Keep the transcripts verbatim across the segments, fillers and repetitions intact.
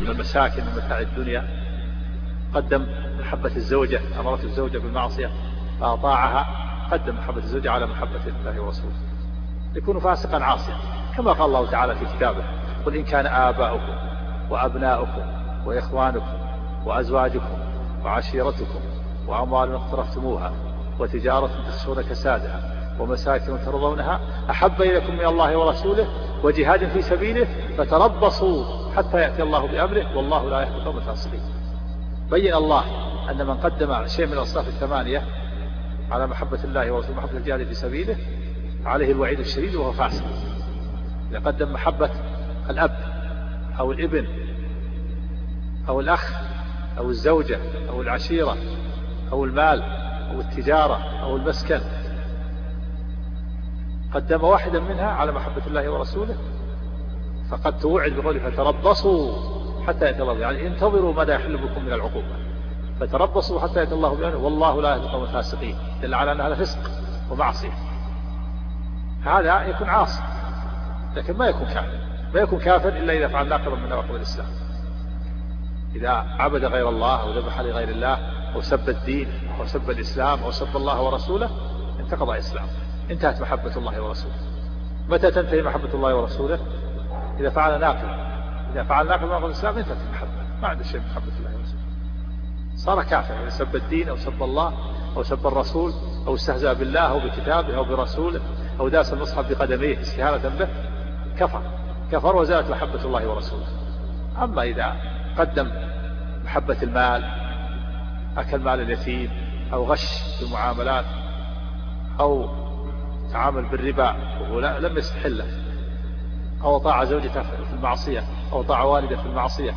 من المساكن ومتاع الدنيا. قدم محبة الزوجة، أمرت الزوجة بالمعصية فأطاعها، قدم محبة الزوجة على محبة الله ورسوله، يكون فاسقا عاصيا، كما قال الله تعالى في كتابه: قل إن كان آباؤكم وأبناؤكم وإخوانكم وأزواجكم وعشيرتكم وأموال اقترفتموها وتجارة تخشون كسادها ومساكن ترضونها أحب إليكم من الله ورسوله وجهاد في سبيله فتربصوا حتى يأتي الله بأمره والله لا يهدي القوم الفاسقين. بين الله أن من قدم شيء من الأصناف الثمانية على محبة الله ورسوله محبة الجهاد في سبيله عليه الوعيد الشديد وهو فاسق. إذا قدم محبة الأب أو الابن أو الأخ أو الزوجة أو العشيرة أو المال أو التجارة أو المسكن، قدم واحدا منها على محبة الله ورسوله فقد توعد بقوله: فتربصوا حتى يأتي الله، يعني انتظروا ماذا يحل بكم من العقوبة، فتربصوا حتى يأتي الله بأمره والله لا يهدي القوم الفاسقين. دل على أن هذا فسق ومعصية. هذا يكون عاصي لكن ما يكون كافر، ما يكون كافر إلا إذا فعل ناقضا من نواقض الإسلام. إذا عبد غير الله أو ذبح لغير الله أو سب الدين أو سب الإسلام أو سب الله ورسوله انتقض إسلام، انتهت محبة الله ورسوله. متى تنتهي محبة الله ورسوله؟ إذا فعل ناقض، إذا فعل ناقض من نواقض الإسلام انتهت المحبة، ما عنده شيء من محبة الله ورسوله، صار كافر. إذا سب الدين أو سب الله أو سب الرسول أو استهزأ بالله أو بكتابه أو برسوله أو داس المصحف بقدميه استهانة به كفر كفر وزالت محبة الله ورسوله. أما إذا قدم محبة المال، أكل مال اليتيم أو غش في المعاملات أو تعامل بالربا وهو لم يستحله، أو طاع زوجته في المعصية أو طاع والده في المعصية،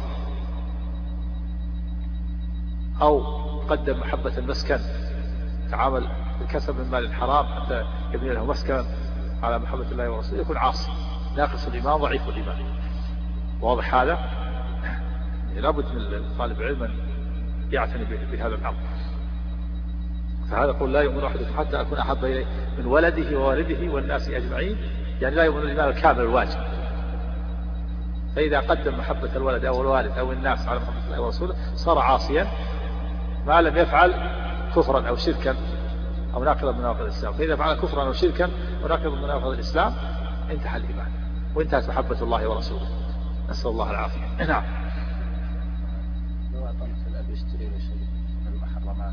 أو قدم محبة المسكن، تعامل بالكسب من مال الحرام حتى يبني له مسكن على محبة الله ورسوله، يكون عاصي ناقص الإيمان ضعيف الإيمان. واضح هذا؟ لابد من طالب علم أن يعتني بهذا الأمر. فهذا يقول: لا يؤمن أحدكم حتى أكون أحب إليه من ولده ووالده والناس أجمعين، يعني لا يؤمن الإيمان الكامل الواجب. فإذا قدم محبة الولد أو الوالد أو الناس على محبة الله ورسوله صار عاصيا ما لم يفعل كفرا أو شركا أو ناقضا من نواقض الإسلام. فإذا فعل كفرا أو شركا أو ناقضا من نواقض الإسلام انتهى الإيمان وانتهت محبة الله ورسوله. نسأل الله العافية. نعم. لو أطلت الأب يشتري له شيء من المحرمات،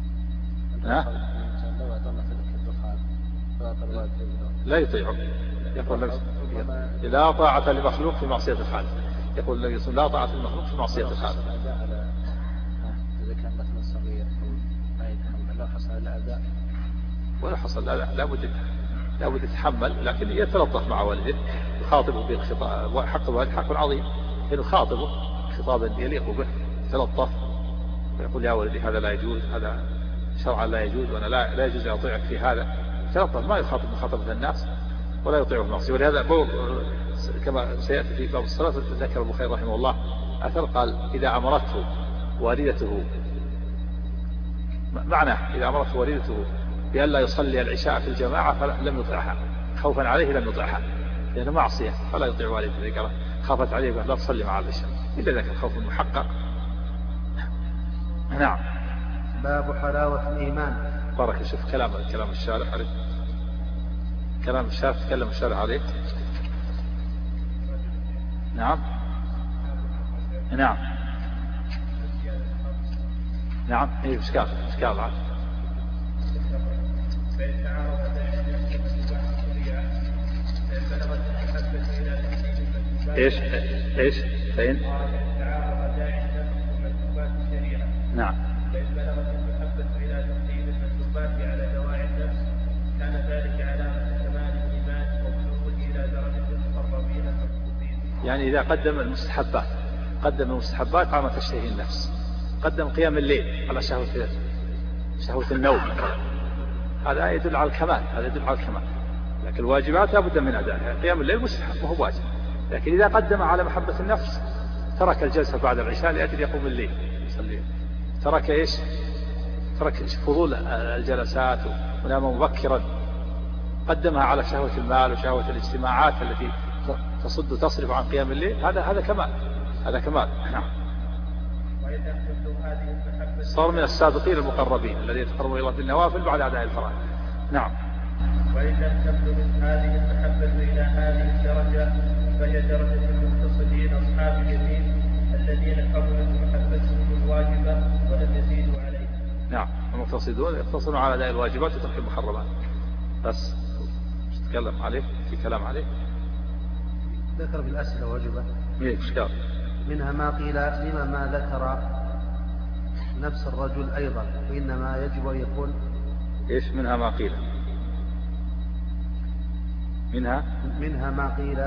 لو أطلت لك الدخان فأطل والده لا يطيعه، يقول لك لا طاعة لمخلوق في معصية الخالق، يقول لك لا طاعة لمخلوق في معصية الخالق. إذا كان مثلا صغير ما يتحمل، لا حصل الأداء ولا حصل لا لا لابد لابد يتحمل، لكن يتلطف مع والده، يخاطبه بالخطاب. حق الوالد حق عظيم، إنه يخاطبه خطابا يليق به، يتلطف ويقول: يا ولدي هذا لا يجوز، هذا شرعا لا يجوز، وأنا لا لا يجوز أن أطيعك في هذا. يتلطف، ما يخاطب مخاطبة الناس ولا يطيعه المعصية. ولهذا كما سيأتي في باب الصلاة ذكر البخاري رحمه الله أثر قال: إذا أمرته والدته، معناه إذا أمرته والدته بأن لا يصلي العشاء في الجماعة فلم يطيعها، خوفا عليه لم يطيعها لأنه معصية، فلا يطيع والده. إذا خافت عليه لا تصلي مع العشاء إلا إذا كان خوف محقق. نعم. باب حلاوة الإيمان. بارك. شوف كلام كلام الشارح عليه، كلام الشارح تكلم الشارح عليه. نعم نعم نعم. ايه اشكال اشكال عاد. ايش ايش فين؟ نعم. على دواعي النفس كان ذلك علامة كمال الإيمان وبلوغه إلى درجة المقربين المحبوبين. يعني إذا قدم المستحبات، قدم المستحبات على ما تشتهي النفس، قدم قيام الليل على شهوة شهوة النوم، هذا يدل على الكمال، هذا يدل على الكمال. لكن الواجبات لا بد من أدائها. قيام الليل مستحب وهو واجب، لكن إذا قدم على محبة النفس ترك الجلسة بعد العشاء لأجل يقوم الليل يصلي، ترك إيش؟ ترك فضول الجلسات ونام مبكرا، قدمها على شهوة المال وشهوة الاجتماعات التي تصد تصرف عن قيام الليل. هذا هذا كمال، هذا كمال. نعم. وإن لم تبدو هذه المحبة صار من السابقين المقربين الذين يتقربون إلى الله بالنوافل بعد أداء الفرائض. نعم. وإن لم تبدو من هذه المحبة إلى هذه الدرجة فهي درجة المقتصدين أصحاب اليمين الذين حملت محبتهم الواجبة ولم يزيدوا عليها. نعم. المقتصدون يقتصرون على أداء الواجبات وترك المحرمات. بس تتكلم عليه في كلام عليه. ذكر بالأسئلة واجبة. ايه إشكال. منها ما قيل لما ما ذكر نفس الرجل أيضا وإنما يجب أن يكون. إيش منها ما قيل؟ منها منها ما قيل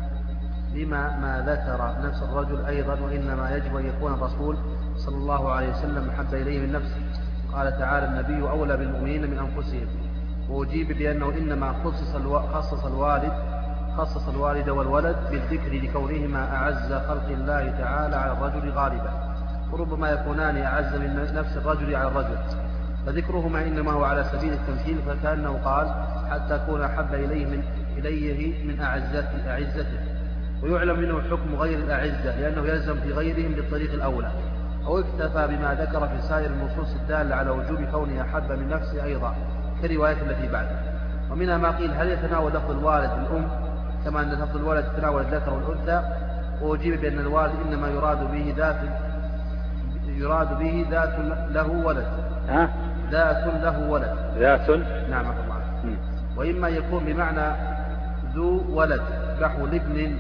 لما ما ذكر نفس الرجل أيضا وإنما يجب أن يكون الرسول صلى الله عليه وسلم محب إليه من نفسه. قال تعالى النبي أولى بالمؤمنين من أنفسهم. وأجيب بأنه إنما خصص الو... خصص الوالد خصص الوالد والولد بالذكر لكونهما أعز خلق الله تعالى على الرجل غالبا، وربما يكونان أعز من نفس الرجل على الرجل، فذكرهما إنما هو على سبيل التمثيل، فكأنه قال حتى أكون أحب إليه من إليه من أعزته, أعزته. ويعلم منه حكم غير الأعزة لأنه يلزم في غيرهم بالطريق الأولى، أو اكتفى بما ذكر في سائر النصوص الدالة على وجوب كونه أحب من نفسه أيضا كرواية التي بعده. ومنها ما قيل هل يتناول لفظ الوالد الأم كما أن لفظ الولد يتناول الذكر والأنثى؟ وأجيب بأن الوالد إنما يراد به ذات يراد به ذات له ولد. ها؟ ذات له ولد. ذات. نعم الله. وإما يكون بمعنى ذو ولد نحو لابن.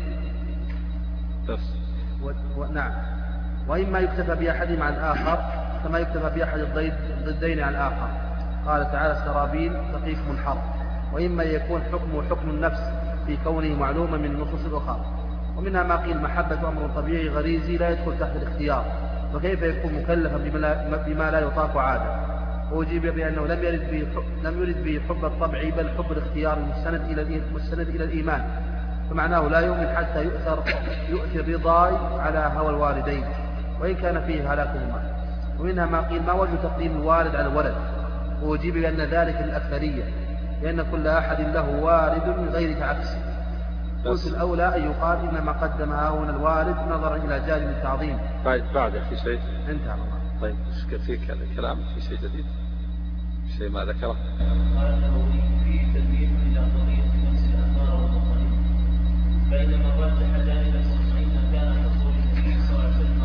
بس. و... و... نعم. وإما يكتفى بأحدهما عن الآخر كما يكتفى بأحد الضدين عن الآخر. قال تعالى السرابيل تقيكم الحر. وإما يكون حكمه حكم النفس في كونه معلوما من النصوص الأخرى. ومنها ما قيل محبة أمر طبيعي غريزي لا يدخل تحت الاختيار، وكيف يكون مكلفا بما لا, بما لا يطاق عادة. وأجيب بأنه لم يرد به لم يرد به حب الطبع بل حب الاختيار المستند إلى المستند إلى الإيمان، فمعناه لا يؤمن حتى يؤثر يؤثر رضاي على هوى الوالدين وإن كان فيه هلاكهما. ومنها ما قيل ما وجه تقديم الوالد على الولد؟ وأجيب بأن ذلك الأكثرية لأن كل أحد له والد من غير عكسه. قلت الأولى أن يقال إنما قدم هنا الوالد نظرا إلى جانب التعظيم. بعد بعد في شيء انتهى. طيب في كلام في شيء جديد شيء ما ذكره؟ قال النووي في تدوين إلى طريق نفس الأثار والمطمئن، بينما رجح جانب المطمئن كان حصول النبي صلى الله عليه وسلم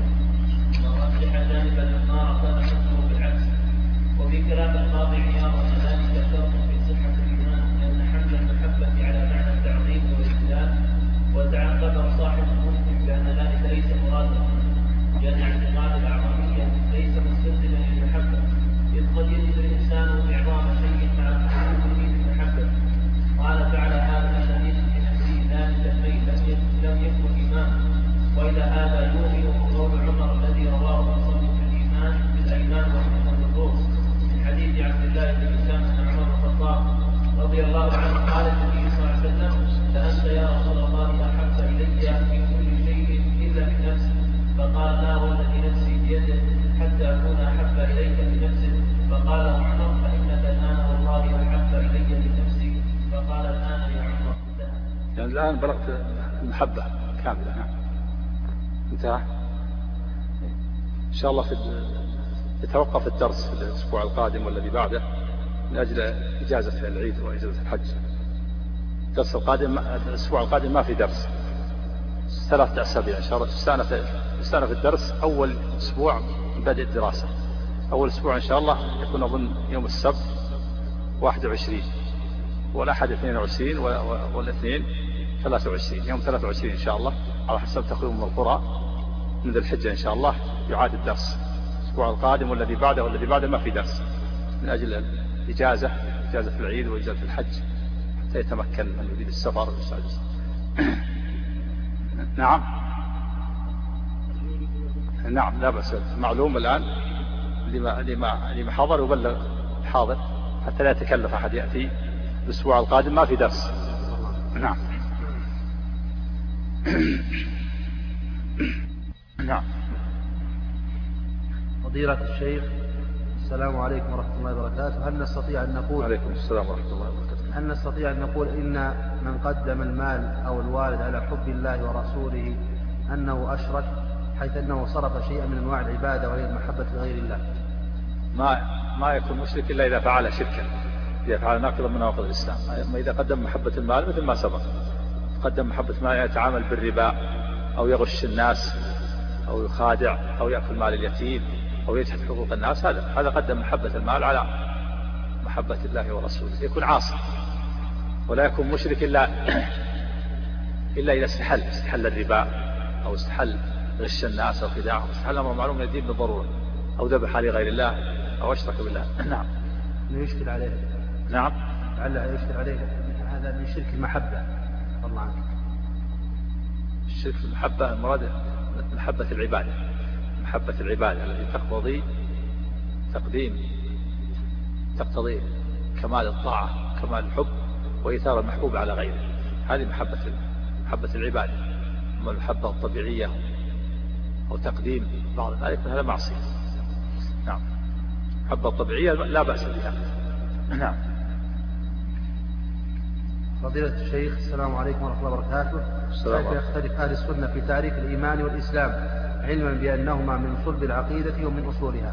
راجحا، ورجح جانب الأثار كان حصوله بالعكس. وفي كلام القاضي عياض أن ذلك شرط في صحة الإيمان لأن حمل المحبة على معنى التعظيم والاجلال، وتعقب صاحب المسلم بأن ذلك ليس مرادا، لأن اعتقاد الأعظمية ليس مستلزما للمحبة، إذ قد يجد الإنسان إعظام شيء مع قلوبه بالمحبة. قال تعالى هذا الذي في نفسه ذلك الشيء لم يكن إيمان. وإلى هذا يوحي قول عمر الذي رواه المصنف في الإيمان بالأيمان وحكم النفوس من حديث عبد الله بن هشام بن عمر الخطاب رضي الله عنه قال النبي صلى الله عليه وسلم لأنت يا رسول الله أحب إلي من كل شيء إلا من نفسي. فقال لا والذي نفسي بيده حتى أكون أحب إليك من نفسك. فقال عمر فإنك الآن والله أحب إلي من نفسي. فقال الآن يا عمر يعني الآن بلغت المحبة كاملة. نعم انتهى. إن شاء الله في يتوقف الدرس في الأسبوع القادم والذي بعده من أجل إجازة العيد وإجازة الحج. الدرس القادم الأسبوع القادم ما في درس ثلاثة أسابيع إن شاء الله. تستأنف الدرس أول أسبوع من بدء الدراسة. أول أسبوع إن شاء الله يكون أظن يوم السبت واحد وعشرين والأحد اثنين وعشرين والاثنين ثلاثة وعشرين. يوم ثلاثة وعشرين إن شاء الله على حسب تقويم القرى من ذي الحجة إن شاء الله يعاد الدرس. الأسبوع القادم والذي بعده والذي بعده ما في درس من أجل الإجازة إجازة العيد وإجازة الحج حتى يتمكن من يريد السفر والسعادة. نعم نعم لا بأس. معلوم الآن لما لما لما حضر يبلغ حاضر حتى لا يتكلف أحد يأتي الأسبوع القادم ما في درس. نعم نعم. فضيلة الشيخ السلام عليكم ورحمة الله وبركاته. هل نستطيع أن نقول عليكم السلام ورحمة الله وبركاته. هل نستطيع أن نقول إن من قدم المال أو الوالد على حب الله ورسوله أنه أشرك حيث أنه صرف شيئا من أنواع العبادة وهي المحبة لغير الله؟ ما ما يكون مشرك إلا إذا فعل شركا، إذا فعل ناقضا من نواقض الإسلام. أما إذا قدم محبة المال مثل ما سبق، قدم محبة المال يتعامل بالربا أو يغش الناس أو يخادع أو يأكل مال اليتيم أو يجحد حقوق الناس، هذا هذا قدم محبة المال على محبة الله ورسوله، يكون عاصي. ولا يكون مشرك إلا إلا إذا استحل استحل الربا أو استحل غش الناس أو خداعهم، أو استحل أمر معلوم من الدين بالضرورة، أو ذبح لغير الله أو أشرك بالله. نعم. إنه يشكل عليه. نعم. لعله يشكل عليه هذا من شرك المحبة. الله عنك. الشرك في المحبة المراد محبة العبادة، محبة العبادة التي تقتضي تقديم تقتضي كمال الطاعة كمال الحب وإيثار المحبوب على غيره، هذه محبة محبة العبادة. أما المحبة الطبيعية أو تقديم بعض ذلك هذا معصية. نعم. المحبة الطبيعية لا بأس بها. نعم. فضيلة الشيخ السلام عليكم ورحمة الله وبركاته. كيف يختلف أهل السنة في تعريف الإيمان والإسلام علما بأنهما من صلب العقيدة ومن أصولها؟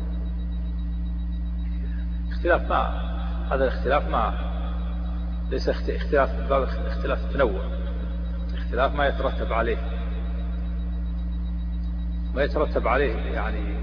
اختلاف ما هذا الاختلاف ما ليس اختلاف باب اختلاف التنوع، اختلاف ما يترتب عليه ما يترتب عليه يعني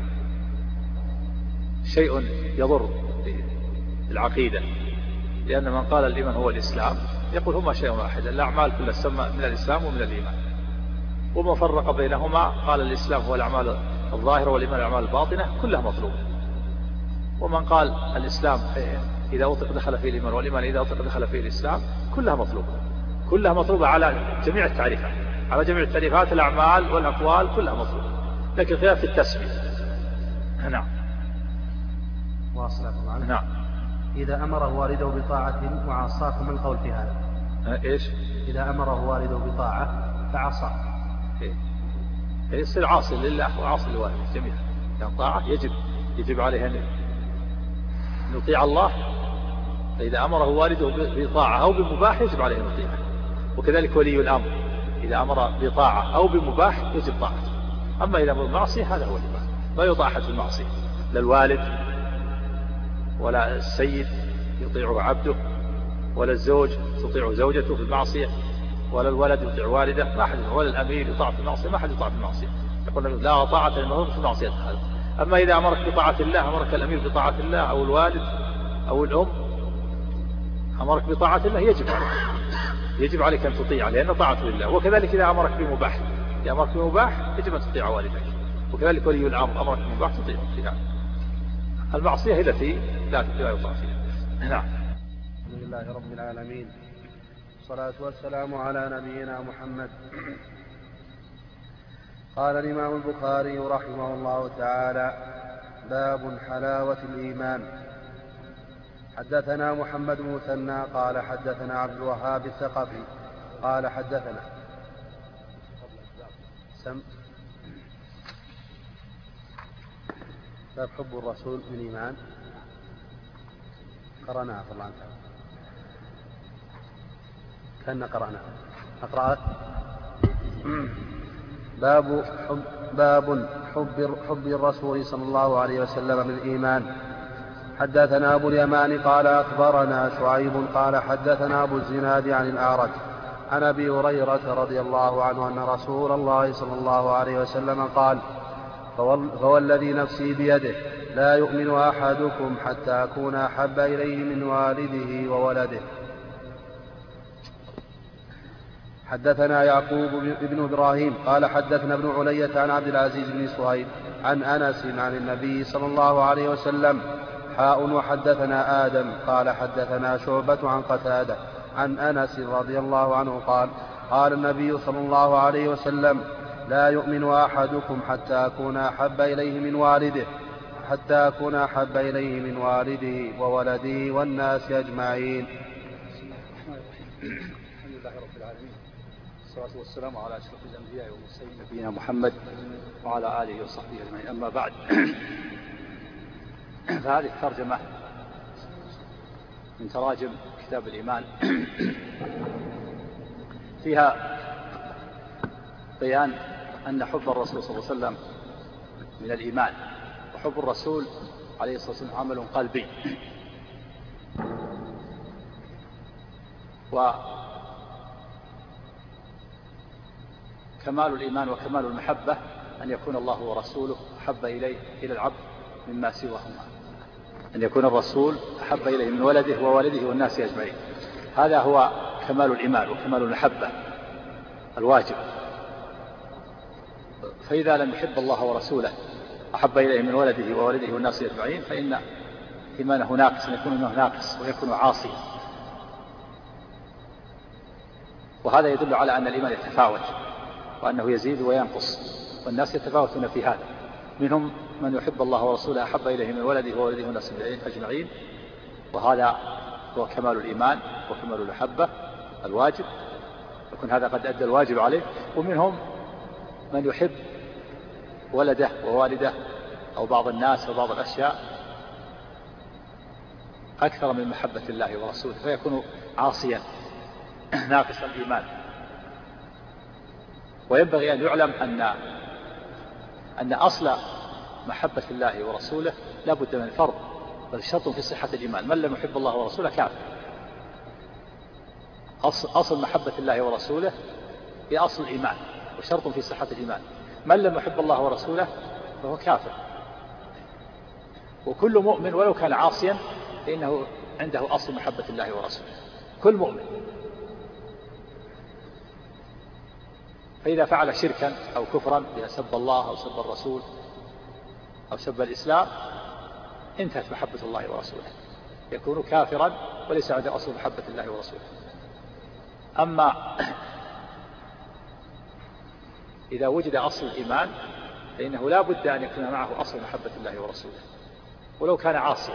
شيء يضر بالعقيدة، لأن من قال الإيمان هو الإسلام يقول هما شيء واحد، الأعمال كلها تسمى من الإسلام ومن الإيمان، ومن فرق بينهما قال الإسلام هو الأعمال الظاهرة والإيمان الأعمال الباطنة كلها مطلوبة. ومن قال الإسلام إذا أطلق دخل فيه الإيمان والإيمان إذا أطلق دخل فيه الإسلام كلها مطلوبة، كلها مطلوبة على جميع التعريفات، على جميع التعريفات الأعمال والأقوال كلها مطلوبة، لكن خلاف في التسمية. نعم. واصل. نعم. إذا أمره والده بطاعة وعصاه، ما القول في هذا؟ إيش؟ إذا أمره والده بطاعة فعصى إيه؟ يصير عاصي لله وعاصي لوالده جميعا. يعني طاعة يجب يجب عليه أن يطيع الله، فإذا أمره والده بطاعة أو بمباح يجب عليه أن يطيعه، وكذلك ولي الأمر إذا أمر بطاعة أو بمباح يجب طاعته. أما إذا أمر بالمعصية هذا هو الإيمان، لا يطاع أحد في المعصية، لا الوالد ولا السيد يطيعه عبده، ولا الزوج تطيع زوجته في المعصية، ولا الولد يطيع والده، ما أحد، ولا الأمير يطاع في المعصية، ما أحد يطاع في المعصية. يقول لا طاعة للمأمور في المعصية هذا. أما إذا أمرك بطاعة الله، أمرك الأمير بطاعة الله أو الوالد أو الأم أمرك بطاعة الله يجب عليك يجب عليك أن تطيع، لأن طاعة لله. وكذلك إذا أمرك بمباح، إذا أمرك بمباح يجب أن تطيع والدك، وكذلك ولي الأمر أمرك بمباح تطيع. المعصية هي التي لا يطاع فيها. نعم. الحمد لله رب العالمين، والصلاة والسلام على نبينا محمد. قال الإمام البخاري رحمه الله تعالى: باب حلاوة الإيمان. حدثنا محمد بن مثنى قال حدثنا عبد الوهاب الثقفي قال حدثنا سم باب حب الرسول من إيمان، قرأناها طبعا كأن قرأناها أقرأت. باب حب باب حب حب الرسول صلى الله عليه وسلم من الإيمان. حدثنا أبو اليمان قال أخبرنا شعيب قال حدثنا أبو الزناد عن الأعرج عن أبي هريرة رضي الله عنه أن رسول الله صلى الله عليه وسلم قال: فوالذي نفسي بيده لا يؤمن أحدكم حتى أكون أحب إليه من والده وولده. حدثنا يعقوب بن إبراهيم قال حدثنا ابن علية عن عبد العزيز بن صهيب عن أنس عن النبي صلى الله عليه وسلم حاء. وحدثنا آدم قال حدثنا شعبة عن قتادة عن أنس رضي الله عنه قال: قال النبي صلى الله عليه وسلم: لا يؤمن أحدكم حتى أكون أحب إليه من والده حتى أكون أحب إليه من والده وولده والناس أجمعين. الحمد لله رب العالمين، والصلاة والسلام على أشرف الأنبياء والمرسلين نبينا محمد وعلى آله وصحبه أجمعين. أما بعد، فهذه الترجمة من تراجم كتاب الإيمان فيها بيان أن حب الرسول صلى الله عليه وسلم من الإيمان، وحب الرسول عليه الصلاة والسلام عمل قلبي. وكمال الإيمان وكمال المحبة أن يكون الله ورسوله أحب إليه إلى العبد مما سواهما، أن يكون الرسول أحب إليه من ولده ووالده والناس أجمعين. هذا هو كمال الإيمان وكمال المحبة الواجب. فإذا لم يحب الله ورسوله أحب إليه من ولده ووالده والناس أجمعين فإن إيمانه ناقص، يكون إيمانه ناقص ويكون عاصيا. وهذا يدل على أن الإيمان يتفاوت وأنه يزيد وينقص، والناس يتفاوتون في هذا. منهم من يحب الله ورسوله أحب إليه من ولده وولده والناس أجمعين، وهذا هو كمال الإيمان وكمال المحبة الواجب، يكون هذا قد أدى الواجب عليه. ومنهم من يحب ولده ووالده أو بعض الناس أو بعض الأشياء أكثر من محبة الله ورسوله، فيكون عاصيا ناقص الإيمان. وينبغي أن يعلم أن أن أصل محبة الله ورسوله لا بد من فرض، بل شرط في صحة الإيمان. من لم يحب الله ورسوله كافر. أصل, أصل محبة الله ورسوله هي أصل الإيمان وشرط في صحة الإيمان. من لم يحب الله ورسوله فهو كافر. وكل مؤمن ولو كان عاصيا فإنه عنده أصل محبة الله ورسوله، كل مؤمن. فإذا فعل شركا أو كفرا بأن سب الله أو سب الرسول أو سب الإسلام انتهت محبة الله ورسوله، يكون كافرا وليس عنده أصل محبة الله ورسوله. أما إذا وجد أصل الإيمان فإنه لا بد أن يكون معه أصل محبة الله ورسوله ولو كان عاصيا.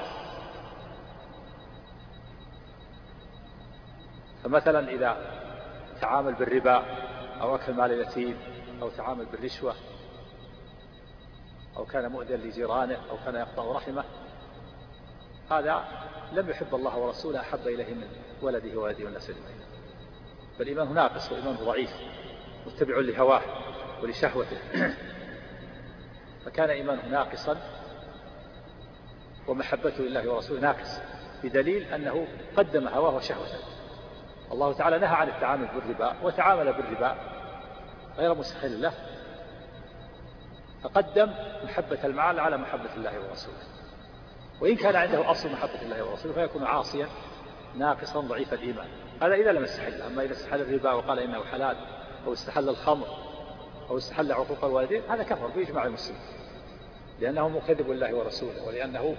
فمثلا إذا تعامل بالربا أو أكل مال اليتيم أو تعامل بالرشوة أو كان مؤذيا لجيرانه أو كان يقطع رحمه، هذا لم يحب الله ورسوله أحب إليه من ولده وولده والناس أجمعين، بل إيمانه ناقص وإيمانه ضعيف متبع لهواه ولشهوته، فكان إيمانه ناقصا ومحبته لله ورسوله ناقص، بدليل أنه قدم هواه وشهوته. الله تعالى نهى عن التعامل بالربا وتعامل بالربا غير مستحل له، فقدم محبة المال على محبة الله ورسوله. وإن كان عنده أصل محبة الله ورسوله فيكون عاصيا ناقصا ضعيف الإيمان. هذا إذا لم يستحل. أما إذا استحل الربا وقال إنه حلال أو استحل الخمر أو استحل عقوق الوالدين هذا كفر بإجماع المسلمين، لأنه مكذب لله ورسوله، ولأنه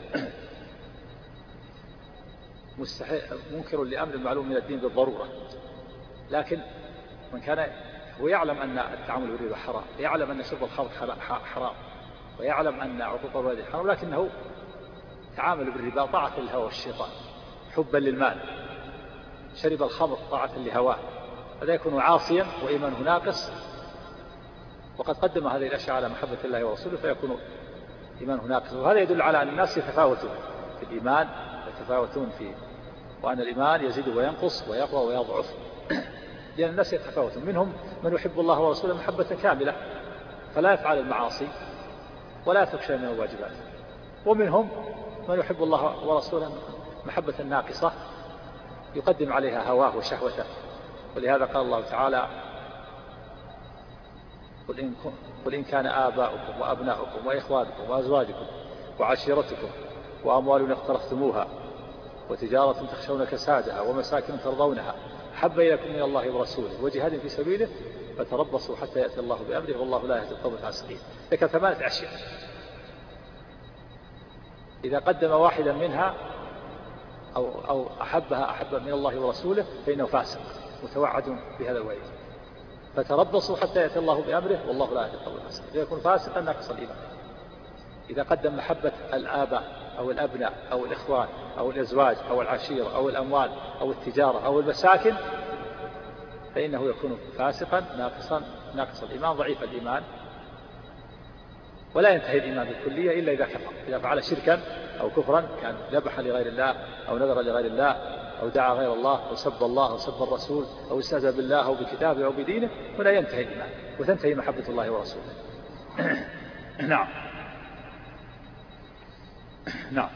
منكر لأمر المعلوم من الدين بالضرورة. لكن من كان هو يعلم أن التعامل بالربا حرام، يعلم أن شرب الخمر حرام، ويعلم أن عقوق الوالدين حرام، لكنه تعامل بالربا طاعة للهوى والشيطان حبا للمال، شرب الخمر طاعة لهواه، هذا يكون عاصيا وإيمانه ناقص، وقد قدم هذه الأشياء على محبة الله ورسوله فيكون إيمانه ناقص. وهذا يدل على أن الناس يتفاوتون في الإيمان، يتفاوتون في وأن الإيمان يزيد وينقص ويقوى ويضعف، لأن الناس يتفاوتون. منهم من يحب الله ورسوله محبة كاملة فلا يفعل المعاصي ولا يترك شيئا من الواجبات، ومنهم من يحب الله ورسوله محبة ناقصة يقدم عليها هواه وشهوته. ولهذا قال الله تعالى: قل إن, قل إن كان آباؤكم وأبناؤكم وإخوانكم وأزواجكم وعشيرتكم وأموال اقترفتموها وتجارة تخشون كسادها ومساكن ترضونها أحب إليكم من الله ورسوله وجهاد في سبيله فتربصوا حتى يأتي الله بأمره والله لا يهدي القوم الفاسقين. ذكر ثمانية أشياء، إذا قدم واحدا منها أو, أو أحبها أحب من الله ورسوله فإنه فاسق متوعد بهذا الوعيد. فتربصوا حتى يأتي الله بأمره والله لا يهدي القوم الفاسقين، فيكون فاسقا ناقص الإيمان. إذا قدم محبة الآباء أو الأبناء أو الإخوان أو الأزواج أو العشيرة أو الأموال أو التجارة أو المساكن فإنه يكون فاسقا ناقصا ناقص الإيمان ضعيف الإيمان، ولا ينتهي الإيمان بالكلية إلا إذا كفر. إذا فعل شركا أو كفرا كان ذبح لغير الله أو نذر لغير الله أو دعا غير الله أو سب الله أو سب الرسول أو استهزأ بالله أو بكتابه أو بدينه، هنا ينتهي الإيمان وتنتهي محبة الله ورسوله. نعم. نعم.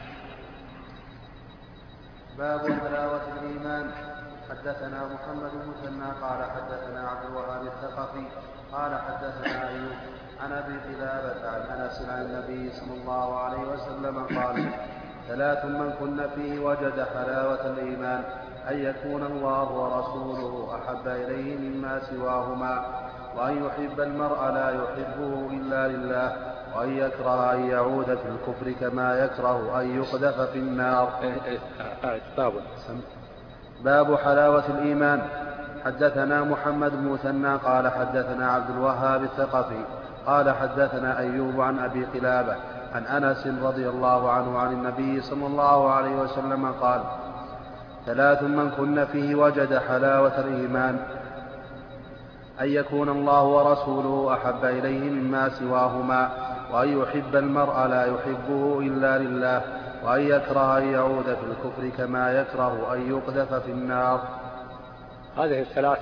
باب حلاوة الإيمان. حدثنا محمد بن مثنى قال حدثنا عبد الوهاب الثقفي قال حدثنا أيوب عن أبي قلابة عن أنس عن النبي صلى الله عليه وسلم قال: ثلاث من كن فيه وجد حلاوة الإيمان: أن يكون الله ورسوله أحب إليه مما سواهما، وأن يحب المرء لا يحبه إلا لله، وأن يكره أن يعود في الكفر كما يكره أن يقذف في النار. باب باب حلاوة الإيمان. حدثنا محمد بن مثنى قال حدثنا عبد الوهاب الثقفي قال حدثنا أيوب عن أبي قلابة عن أنس رضي الله عنه عن النبي صلى الله عليه وسلم قال: ثلاث من كن فيه وجد حلاوة الإيمان: أن يكون الله ورسوله أحب إليه مما سواهما، وأن يحب المرء لا يحبه إلا لله، وأن يكره أن يعود في الكفر كما يكره أن يقذف في النار. هذه الثلاث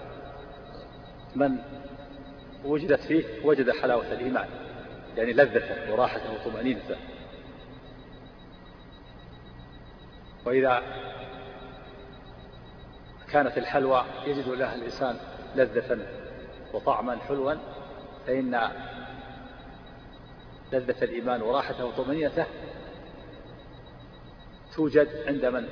من وجدت فيه وجد حلاوة الإيمان، يعني لذته وراحته وطمأنينته. وإذا كانت الحلوى يجد لها الإنسان لذة وطعما حلوا، فإن لذة الإيمان وراحته وطمأنينته توجد عند من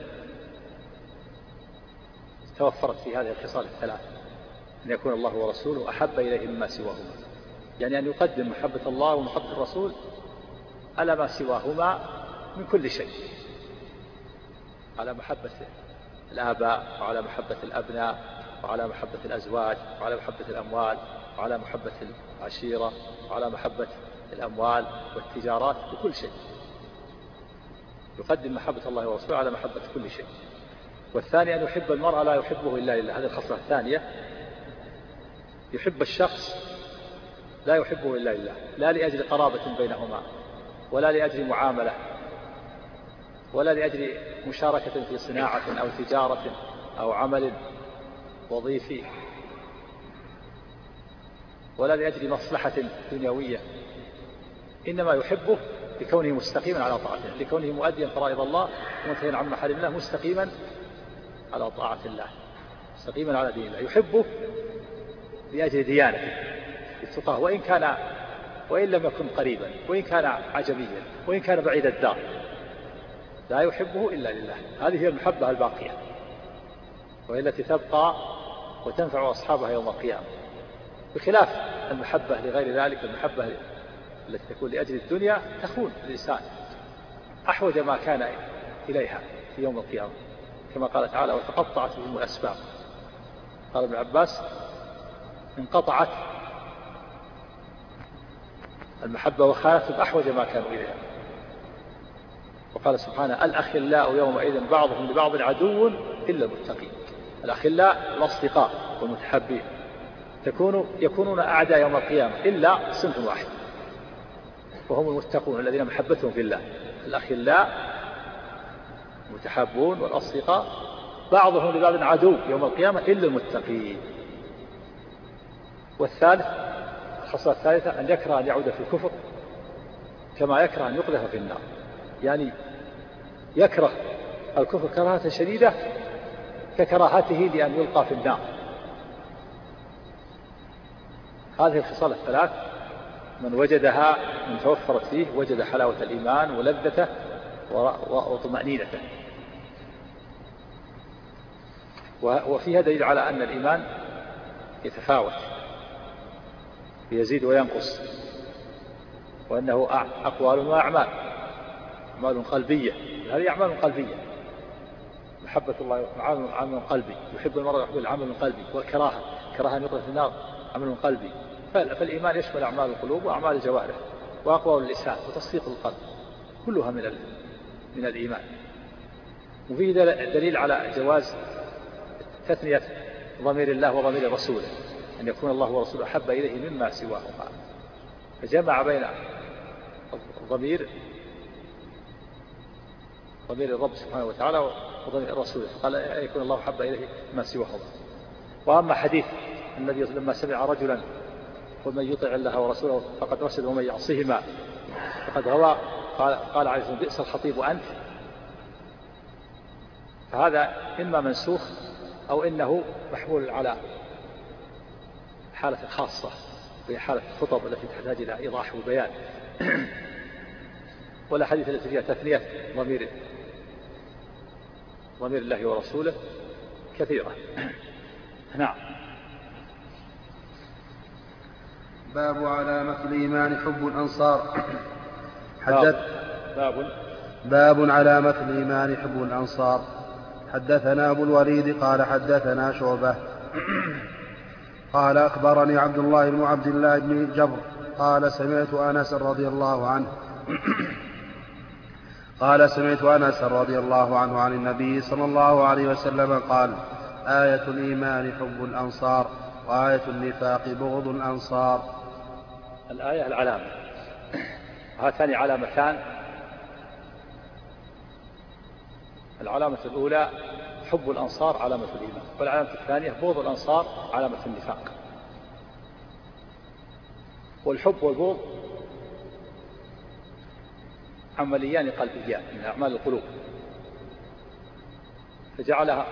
توفرت في هذه الخصال الثلاث: أن يكون الله ورسوله أحب إليه مما سواهما، يعني أن يقدم محبة الله ومحبة الرسول على ما سواهما من كل شيء، على محبة الآباء وعلى محبة الأبناء وعلى محبة الأزواج وعلى محبة الأموال وعلى محبة العشيرة وعلى محبة الأموال والتجارات وكل شيء، يقدم محبة الله ورسوله على محبة كل شيء. والثاني أن يحب المرء لا يحبه إلا لله، هذه الخصلة الثانية، يحب الشخص لا يحبه إلا لله، لا لأجل قرابة بينهما ولا لأجل معاملة ولا لأجل مشاركة في صناعة أو تجارة أو عمل وظيفي ولا لأجل مصلحة دنيوية، إنما يحبه لكونه مستقيما على طاعته، لكونه مؤديا فرائض الله ومنتهيا عن محارم الله، مستقيما على طاعة الله، مستقيما على دين الله. يحبه لأجل ديانته التقاه، وإن كان وإن لم يكن قريبا، وإن كان عجميا، وإن كان بعيد الدار، لا يحبه إلا لله. هذه هي المحبة الباقية، وهي التي تبقى وتنفع أصحابها يوم القيامة، بخلاف المحبة لغير ذلك. المحبة التي تكون لأجل الدنيا تخون الإنسان أحوج ما كان إليها في يوم القيامة، كما قال تعالى: وتقطعت بهم الأسباب. قال ابن عباس: انقطعت المحبة وخالفت أحوج ما كانوا إليها. وقال سبحانه: الأخلاء يومئذ بعضهم لبعض عدو إلا المتقين. الأخلاء الأصدقاء والمتحبين تكونوا يكونون أعداء يوم القيامة إلا صنف واحد، وهم المتقون الذين محبتهم في الله. الأخلاء المتحابون والأصدقاء بعضهم لبعض عدو يوم القيامة إلا المتقين. والثالث، الخصلة الثالثة، أن يكره أن يعود في الكفر كما يكره أن يقذف في النار، يعني يكره الكفر كراهة شديدة ككراهته لأن يلقى في النار. هذه الخصال الثلاث من وجدها، من توفرت فيه، وجد حلاوة الإيمان ولذته وطمأنينته. وفيها دليل على أن الإيمان يتفاوت، يزيد وينقص، وأنه أقوال وأعمال، أعمال قلبية، هذه أعمال قلبية. محبة الله عمل قلبي، يحب المرء يحب العمل قلبي، والكراهة كراهة أن يقذف في النار عمل قلبي. فالإيمان يشمل أعمال القلوب وأعمال الجوارح وأقوال اللسان وتصديق القلب، كلها من من الإيمان. وفيه دليل على جواز تثنية ضمير الله وضمير رسوله، أن يكون الله ورسوله أحب إليه مما سواهما، فجمع بين الضمير ضمير الرب سبحانه وتعالى وضمير الرسول، قال يكون الله حب إليه ما سواهما. وأما حديث النبي لما سمع رجلا ومن يطع الله ورسوله فقد رشد ومن يعصهما فقد غوى، قال, قال عليه الصلاة والسلام بئس الخطيب أنت، فهذا إما منسوخ أو إنه محمول على حالة خاصة وهي حالة الخطب التي تحتاج إلى إيضاح وبيان. والأحاديث التي فيها تثنية ضمير ضمير الله ورسوله كثيرة. نعم. باب علامة الإيمان حب الأنصار. حدث باب باب علامة الإيمان حب الأنصار. حدثنا أبو الوليد قال حدثنا شعبة قال أخبرني عبد الله بن عبد الله بن جبر قال سمعت أنس رضي الله عنه قال سمعت أنس رضي الله عنه عن النبي صلى الله عليه وسلم قال آية الإيمان حب الأنصار وآية النفاق بغض الأنصار. الآية العلامة، هاتان علامتان. العلامة الأولى حب الأنصار علامة الإيمان، والعلامة الثانية بغض الأنصار علامة النفاق. والحب والبغض عمليان قلبيان من أعمال القلوب، فجعلها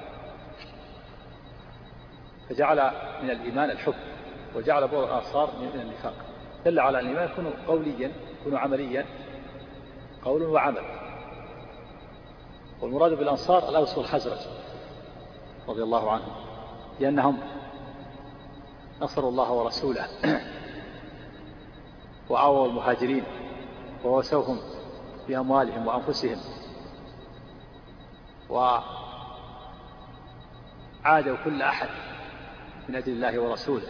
فجعل من الإيمان الحب وجعل بغض الأنصار من النفاق، دل على أن الإيمان يكون قوليا يكون عمليا، قول وعمل. والمراد بالأنصار الأوس والخزرج رضي الله عنهم، لأنهم نصروا الله ورسوله وآووا المهاجرين ووسوهم بأموالهم وأنفسهم وعادوا كل أحد من أجل الله ورسوله.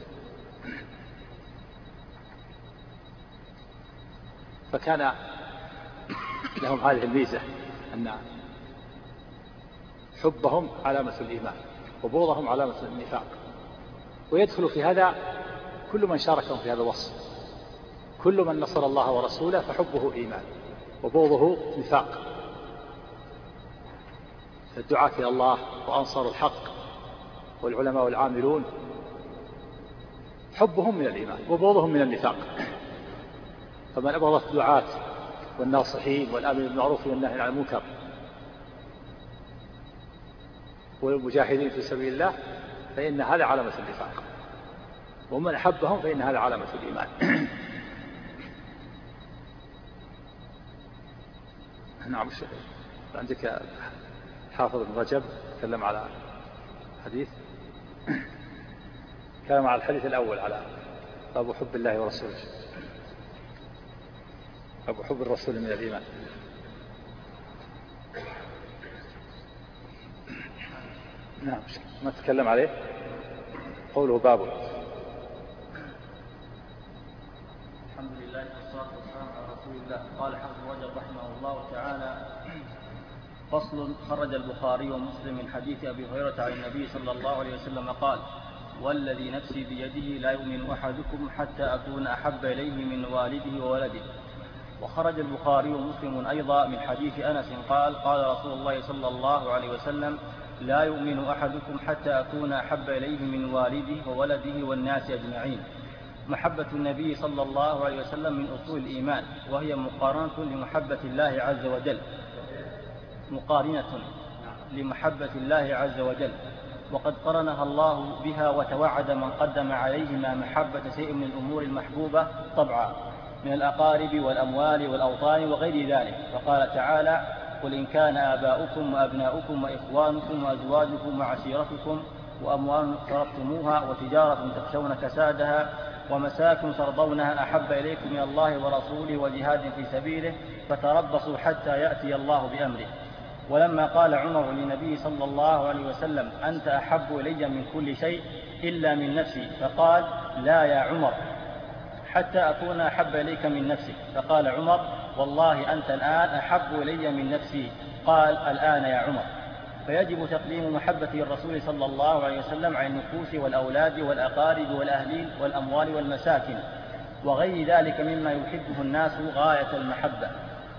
فكان لهم هذه الميزة أن حبهم علامة الإيمان وبغضهم علامة النفاق. ويدخل في هذا كل من شاركهم في هذا الوصف، كل من نصر الله ورسوله فحبه إيمان وبغضه نفاق. الدعاة إلى الله وأنصار الحق والعلماء والعاملون حبهم من الإيمان وبغضهم من النفاق. فمن أبغض الدعاة والناصحين والآمرين بالمعروف والنهي عن المنكر والمجاهدين في سبيل الله فإن هذا علامة النفاق، ومن أحبهم فإن هذا علامة الإيمان. نعم. عندك حافظ بن رجب تكلم على حديث كلام على الحديث الأول على أبو حب الله ورسوله، أبو حب الرسول من الإيمان. نعم. ما تكلم عليه قوله باب. الحمد لله والصلاة والسلام على رسول الله. قال حافظ رجب رحمه الله تعالى: فصل. خرج البخاري ومسلم من حديث أبي هريرة عن النبي صلى الله عليه وسلم قال: والذي نفسي بيده لا يؤمن أحدكم حتى أكون أحب إليه من والده وولده. وخرج البخاري ومسلم أيضا من حديث أنس قال: قال رسول الله صلى الله عليه وسلم: لا يؤمن أحدكم حتى أكون أحب إليه من والده وولده والناس أجمعين. محبة النبي صلى الله عليه وسلم من أصول الإيمان، وهي مقارنة لمحبة الله عز وجل مقارنة لمحبة الله عز وجل وقد قرنها الله بها وتوعد من قدم عليهما محبة شيء من الأمور المحبوبة طبعا من الأقارب والأموال والأوطان وغير ذلك. فقال تعالى: قل إن كان آباؤكم وأبناؤكم وإخوانكم وأزواجكم وعشيرتكم وأموال اقترفتموها وتجارة تخشون كسادها ومساكن ترضونها أحب إليكم من الله ورسوله وجهاد في سبيله فتربصوا حتى يأتي الله بأمره. ولما قال عمر للنبي صلى الله عليه وسلم: أنت أحب إلي من كل شيء إلا من نفسي، فقال: لا يا عمر حتى أكون أحب إليك من نفسك. فقال عمر: والله أنت الآن أحب إلي من نفسي. قال: الآن يا عمر. فيجب تقديم محبة الرسول صلى الله عليه وسلم عن النفوس والأولاد والأقارب والأهلين والأموال والمساكن وغير ذلك مما يحبه الناس غاية المحبة.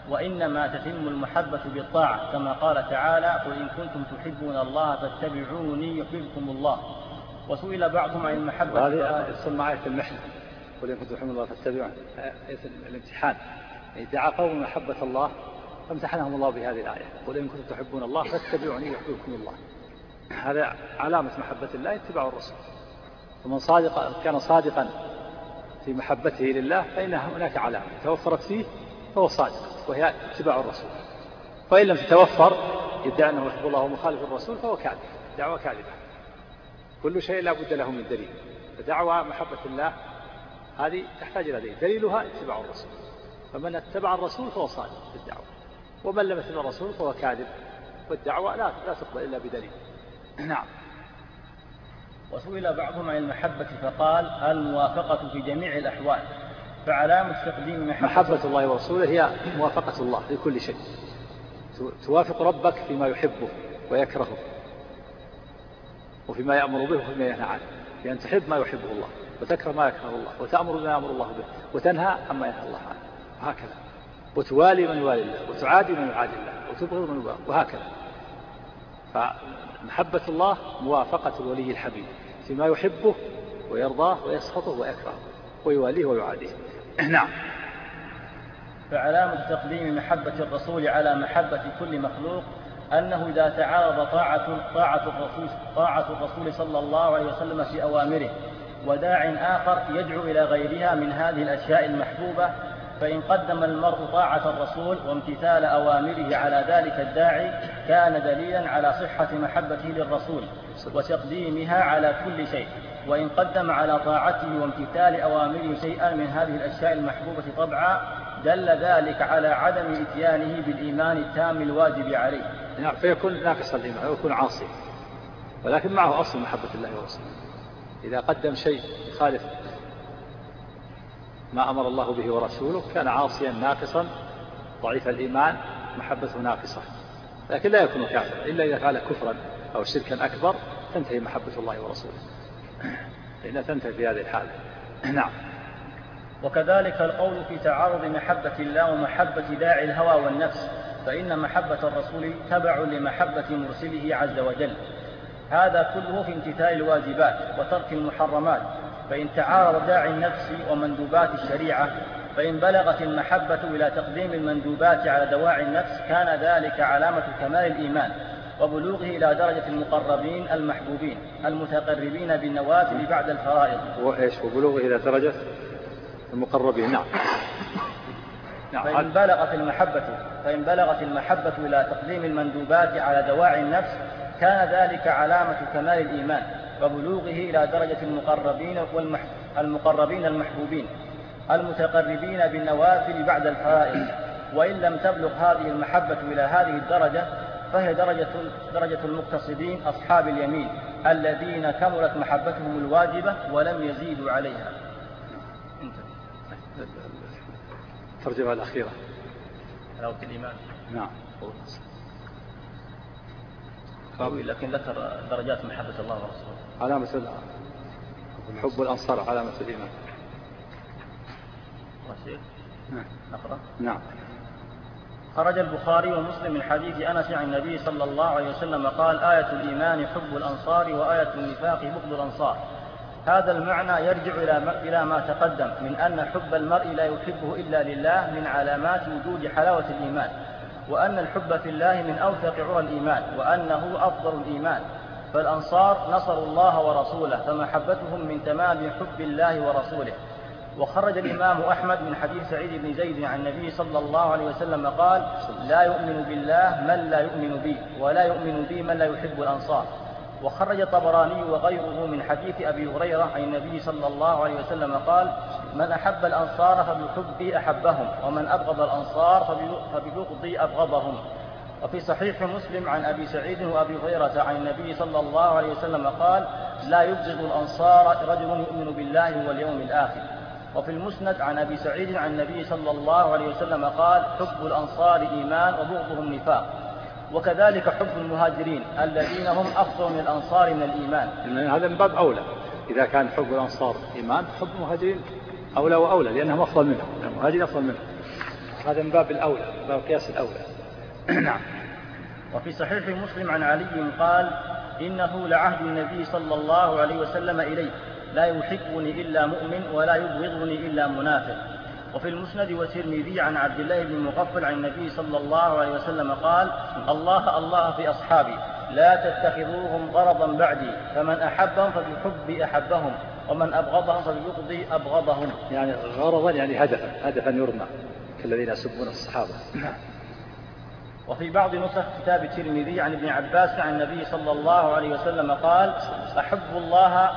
وإنما تتم المحبة بالطاعة كما قال تعالى قل إن كنتم تحبون الله فاتبعوني يحببكم الله. وسئل بعضهم عن المحبة. هذه تسمى آية المحنة قل إن كنتم تحبون الله فاتبعوني، آية الامتحان. ادعى قوم محبة الله فامتحنهم الله بهذه الآية قل إن كنتم تحبون الله فاتبعوني يحببكم الله. هذا علامة محبة الله اتباع الرسول، ومن صادق كان صادقا في محبته لله فإن هناك علامة توفرت فيه فهو صادق وهي اتباع الرسول. وإن لم تتوفر يدعي أنه يحب الله ومخالف الرسول فهو كاذب، دعوة كاذبة. كل شيء لا بد له من دليل، فدعوة محبة الله هذه تحتاج إلى دليل، دليلها اتباع الرسول. فمن اتبع الرسول فهو صادق في الدعوة، ومن لم يتبع الرسول فهو كاذب، والدعوة لا لا تقبل إلا بدليل. نعم. وسئل بعضهم عن المحبة فقال الموافقة في جميع الأحوال، فعلامة تقديم محبة, محبة الله ورسوله هي موافقة الله في كل شيء، توافق ربك فيما يحبه ويكرهه وفيما يأمر به وفيما ينهى عنه، لأن تحب ما يحبه الله وتكره ما يكره الله وتأمر بما يأمر الله به وتنهى عما ينهى الله عنه، وهكذا. وتوالي من يوالي الله وتعادي من يعادي الله وتبغض من يبغض، وهكذا. فمحبة الله موافقة الولي الحبيب فيما يحبه ويرضاه ويسخطه ويكرهه ويواليه ويعاديه. نعم. فعلامة تقديم محبة الرسول على محبة كل مخلوق أنه إذا تعارض طاعة طاعة الرسول طاعة الرسول صلى الله عليه وسلم في أوامره وداع آخر يدعو إلى غيرها من هذه الأشياء المحبوبة، فإن قدم المرء طاعة الرسول وامتثال أوامره على ذلك الداعي كان دليلا على صحة محبته للرسول وتقديمها على كل شيء، وإن قدم على طاعته وامتثال أوامره شيئا من هذه الأشياء المحبوبة طبعا دل ذلك على عدم إتيانه بالإيمان التام الواجب عليه. نعم. فيكون ناقص الإيمان ويكون عاصي، ولكن معه أصل محبة الله ورسوله. إذا قدم شيء يخالف ما أمر الله به ورسوله كان عاصيا ناقصا ضعيف الإيمان، محبته ناقصة، لكن لا يكون كافرا إلا إذا فعل كفرا أو شركا أكبر تنتهي محبة الله ورسوله، لأنها تنتهي في هذه الحالة. نعم. وكذلك القول في تعارض محبة الله ومحبة داعي الهوى والنفس، فإن محبة الرسول تبع لمحبة مرسله عز وجل، هذا كله في امتثال الواجبات وترك المحرمات. فإن تعارض داعي النفس ومندوبات الشريعة فإن بلغت المحبة إلى تقديم المندوبات على دواعي النفس كان ذلك علامة كمال الإيمان وبلوغه إلى درجة المقربين المحبوبين المتقربين بالنوافل بعد الفرائض. وإيش وبلوغه إلى درجة المقربين؟ نعم. فإن بلغت المحبة فإن بلغت المحبة إلى تقديم المندوبات على دواعي النفس كان ذلك علامة كمال الإيمان وبلوغه إلى درجة المقربين والمقربين المحبوبين المتقربين بالنوافل بعد الفرائض. وإن لم تبلغ هذه المحبة إلى هذه الدرجة فهي درجة, درجة المقتصدين أصحاب اليمين الذين كملت محبتهم الواجبة ولم يزيدوا عليها. الترجمة الأخيرة حلاوة الإيمان. نعم. قوي لكن ذكر درجات محبة الله ورسوله. علامة حب الأنصار علامة الإيمان. نعم. نقرأ. نعم. خرج البخاري ومسلم من حديث أنس عن النبي صلى الله عليه وسلم قال آية الإيمان حب الأنصار وآية النفاق بغض الأنصار. هذا المعنى يرجع إلى ما تقدم من أن حب المرء لا يحبه إلا لله من علامات وجود حلاوة الإيمان، وأن الحب في الله من أوثق عرى الإيمان، وأنه أفضل الإيمان. فالأنصار نصروا الله ورسوله فمحبتهم من تمام حب الله ورسوله. وخرج الإمام أحمد من حديث سعيد بن زيد عن النبي صلى الله عليه وسلم قال لا يؤمن بالله من لا يؤمن بي ولا يؤمن بي من لا يحب الأنصار. وخرج الطبراني وغيره من حديث أبي هريرة عن النبي صلى الله عليه وسلم قال من أحب الأنصار فبحبي أحبهم ومن أبغض الأنصار فببغضي أبغضهم. وفي صحيح مسلم عن أبي سعيد وأبي هريرة عن النبي صلى الله عليه وسلم قال لا يبغض الأنصار رجل يؤمن بالله واليوم الآخر. وفي المسند عن أبي سعيد عن النبي صلى الله عليه وسلم قال حب الأنصار إيمان وبغضهم نفاق. وكذلك حب المهاجرين الذين هم أفضل من الأنصار من الإيمان. هذا من باب أولى، إذا كان حب الأنصار إيمان حب المهاجرين أولى وأولى لأنهم أفضل منهم، المهاجرين أفضل منهم. هذا من باب الأولى، من باب قياس الأولى. نعم. وفي صحيح مسلم عن علي قال إنه لعهد النبي صلى الله عليه وسلم إلي لا يحبني إلا مؤمن ولا يبغضني إلا منافق. وفي المسند والترمذي عن عبد الله بن مغفل عن النبي صلى الله عليه وسلم قال الله الله في أصحابي لا تتخذوهم غرضا بعدي فمن أحبهم فبحبي أحبهم ومن أبغضهم فببغضي أبغضهم. يعني غرضا يعني هدفا، هدفا يرمى كالذين يسبون الصحابة. وفي بعض نسخ كتاب الترمذي عن ابن عباس عن النبي صلى الله عليه وسلم قال أحب الله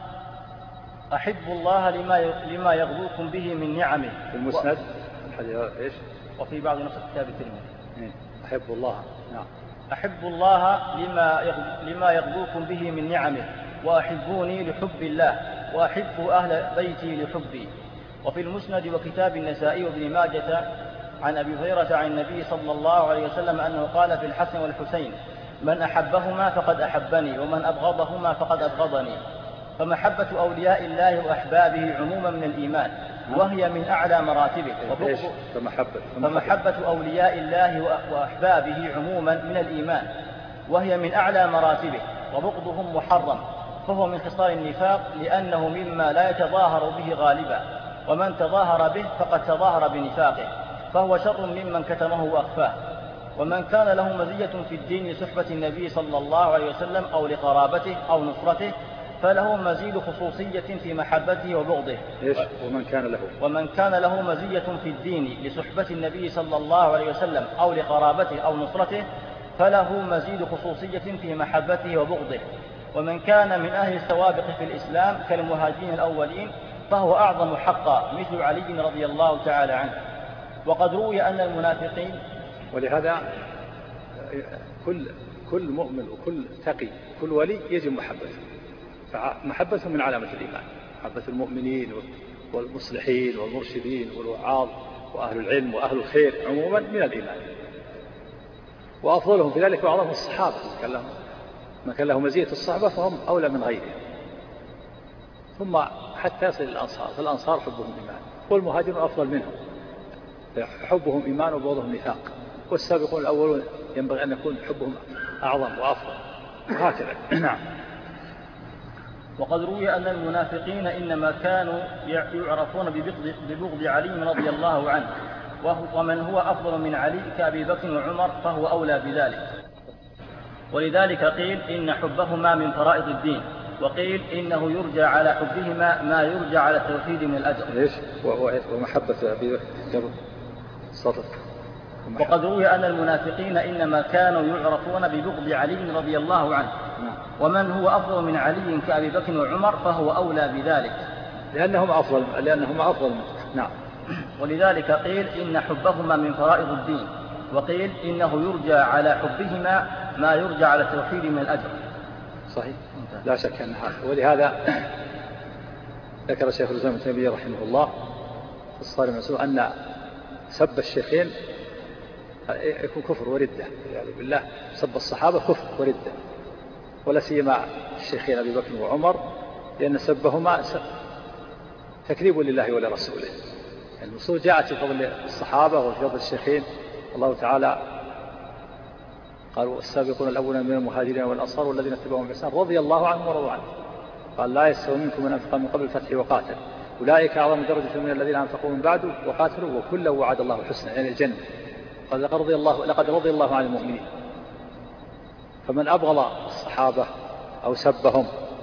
أحب الله لما لما يغبوكم به من نعمه. في المسند و... إيش؟ وفي بعض نسخ كتاب الترمذي أحب الله. نعم. أحب الله لما لما يغبوكم به من نعمه وأحبوني لحب الله وأحب أهل بيتي لحبي. وفي المسند وكتاب النسائي وابن ماجة عن أبي هريرة عن النبي صلى الله عليه وسلم أنه قال في الحسن والحسين من أحبهما فقد أحبني ومن أبغضهما فقد أبغضني. فمحبة أولياء الله وأحبابه عموما من الإيمان وهي من أعلى مراتبه. فمحبة, فمحبة أولياء الله وأحبابه عموما من الإيمان وهي من أعلى مراتبه وبغضهم محرم فهو من خصال النفاق لأنه مما لا يتظاهر به غالبا ومن تظاهر به فقد تظاهر بنفاقه فهو شر ممن كتمه وأخفاه. ومن كان له مزية في الدين لصحبة النبي صلى الله عليه وسلم أو لقرابته أو نصرته فله مزيد خصوصية في محبته وبغضه. إيش؟ ومن كان له ومن كان له مزية في الدين لصحبة النبي صلى الله عليه وسلم أو لقرابته أو نصرته فله مزيد خصوصية في محبته وبغضه. ومن كان من أهل السوابق في الإسلام كالمهاجرين الأولين فهو أعظم حقا مثل علي رضي الله تعالى عنه. وقد روي أن المنافقين ولهذا كل كل مؤمن وكل تقي كل ولي يجب محبته، فمحبته من علامة الإيمان، محبة المؤمنين والمصلحين والمرشدين والوعاظ وأهل العلم وأهل الخير عموما من الإيمان. وأفضلهم في ذلك وأعظمهم الصحابة، من كان له مزية الصحبة فهم أولى من غيرهم. ثم حتى يصل الأنصار، فالأنصار حبهم إيمان والمهاجرون أفضل منهم حبهم إيمان وبغضهم نفاق، والسابقون الأولون ينبغي أن يكون حبهم أعظم وأفضل وهكذا. نعم. وقد روي أن المنافقين إنما كانوا يعرفون ببغض, ببغض علي رضي الله عنه ومن هو أفضل من علي كأبي بكر وعمر فهو أولى بذلك. ولذلك قيل إن حبهما من فرائض الدين وقيل إنه يرجى على حبهما ما يرجى على التوحيد من الأجر. ليش؟ ومحبة أبي بكر صدق. وقد روي أن المنافقين إنما كانوا يعرفون ببغض علي رضي الله عنه ومن هو أفضل من علي كأبي بكر وعمر فهو أولى بذلك لأنهم أفضل لأنهم أفضل. نعم. ولذلك قيل إن حبهما من فرائض الدين وقيل إنه يرجى على حبهما ما يرجى على التوحيد من الأجر. صحيح لا شك أن هذا. ولهذا ذكر الشيخ الإسلام ابن تيمية رحمه الله في الصارم المسلول أن سب الشيخين يكون كفر وردة، يعني بالله سب الصحابة كفر وردة، ولا سيما الشيخين أبي بكر وعمر لأن سبهما تكذيب لله ولرسوله. يعني النصوص جاءت في فضل الصحابة وفي فضل الشيخين. الله تعالى قالوا السابقون الأولون من المهاجرين والأنصار والذين اتبعوهم بإحسان رضي الله عنهم ورضوا عنه. قال لا يستوي منكم من أنفق من قبل الفتح وقاتل أولئك أعظم درجة من الذين أنفقوا من بعد وقاتلوا وكلا وعد الله الحسنى يعني الجنة. قال لقد رضي الله لقد رضي الله عن المؤمنين. فمن أبغض الصحابة أو سبهم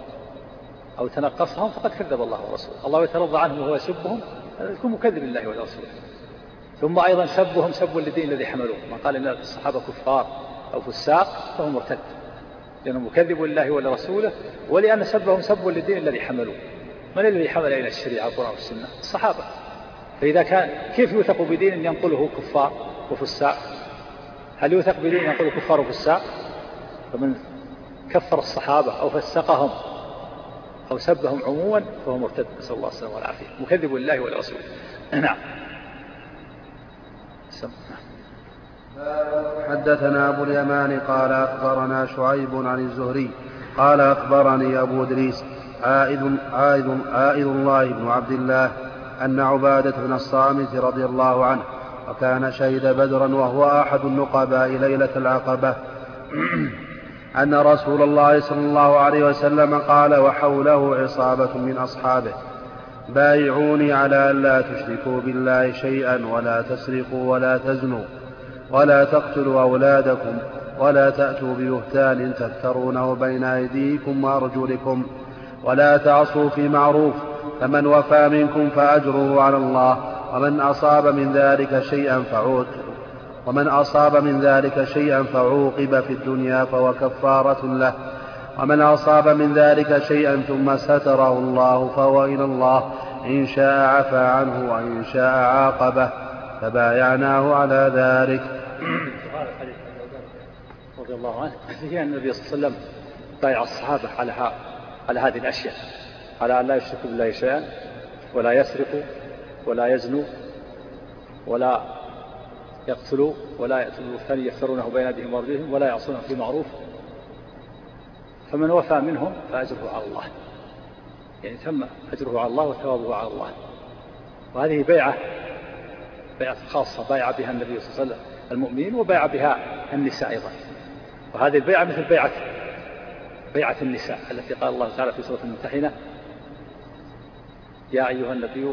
أو تنقصهم فقد كذب الله ورسوله. الله يترضى عنهم وهو يسبهم يكون مكذب لله ورسوله. ثم أيضا سبهم سب للدين الذي حملوه. من قال إن الصحابة كفار أو فساق فهو مرتد لأنه مكذب لله ولرسوله ولأن سبهم سب للدين الذي حملوه. من الذي حمل إلى الشريعة القرآن والسنة؟ الصحابة. فإذا كان كيف يوثق بدين ينقله كفار وفساق؟ هل يوثق بدين ينقله كفار وفساق؟ فمن كفر الصحابة أو فسقهم أو سبهم عموما فهو مرتد نسأل الله السلامة والعافية مكذب لله ولرسوله. نعم. حدثنا أبو اليمان قال أخبرنا شعيب عن الزهري قال أخبرني أبو إدريس عائذ, عائذ, عائذ الله بن عبد الله أن عبادة بن الصامت رضي الله عنه وكان شهد بدرا وهو أحد النقباء ليلة العقبة أن رسول الله صلى الله عليه وسلم قال وحوله عصابة من أصحابه بايعوني على أن لا تشركوا بالله شيئا ولا تسرقوا ولا تزنوا ولا تقتلوا أولادكم ولا تأتوا ببهتان تفترونه بين أيديكم وأرجلكم ولا تعصوا في معروف فمن وفى منكم فأجره على الله ومن أصاب من ذلك شيئا فعوقب ومن أصاب من ذلك شيئا فعوقب في الدنيا فهو كفارة له ومن أصاب من ذلك شيئا ثم ستره الله فهو إلى الله إن شاء عفى عنه وإن شاء عاقبه فبايعناه على ذلك. رضي الله عنه فيه أن النبي صلى الله عليه وسلم بايع الصحابة على, على هذه الأشياء على أن لا يشركوا بالله شيئا ولا يسرقوا ولا يزنوا ولا يقتلوا ولا يأتوا بالبهتان يفترونه بين أيديهم وأرجلهم ولا يعصونه في معروف فمن وفى منهم فأجره على الله يعني ثم أجره على الله وثوابه على الله. وهذه بيعة بيعة خاصة بايع بها النبي صلى الله عليه وسلم المؤمنين وبايع بها النساء أيضا. وهذه البيعة مثل بيعة بيعة النساء التي قال الله تعالى في سورة الممتحنة يا أيها النبي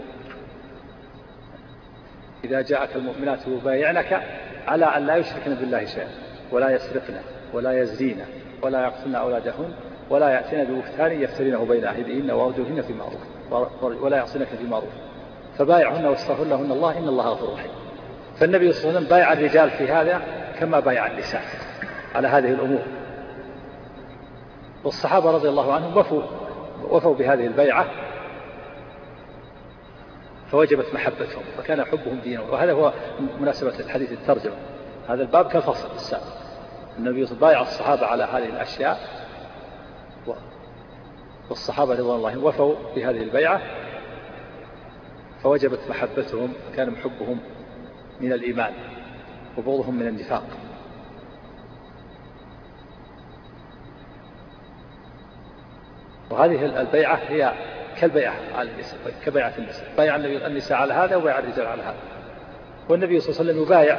إذا جاءك المؤمنات يبايعنك على أن لا يشركن بالله شيئا ولا يسرقن ولا يزنين ولا يقتلن أولادهن ولا يأتين ببهتان يفترينه بين أيديهن وأرجلهن في معروف ولا يعصينك في معروف فبايعهن واستغفر لهن الله إن الله غفور رحيم. فالنبي صلى الله عليه وسلم بايع الرجال في هذا كما بايع النساء على هذه الأمور. والصحابة رضي الله عنهم وفوا, وفوا بهذه البيعة فوجبت محبتهم فكان حبهم دينه. وهذا هو مناسبة الحديث الترجمة. هذا الباب كالفصل السابق النبي صلى الله عليه وسلم بايع الصحابة على هذه الأشياء والصحابة رضي الله عنهم وفوا بهذه البيعة فوجبت محبتهم كان حبهم من الإيمان وبغضهم من النفاق. وهذه البيعة هي كالبيعة على النساء كبيعة النساء بايع النساء على هذا وبايع الرجال على هذا. والنبي صلى الله عليه وسلم يبايع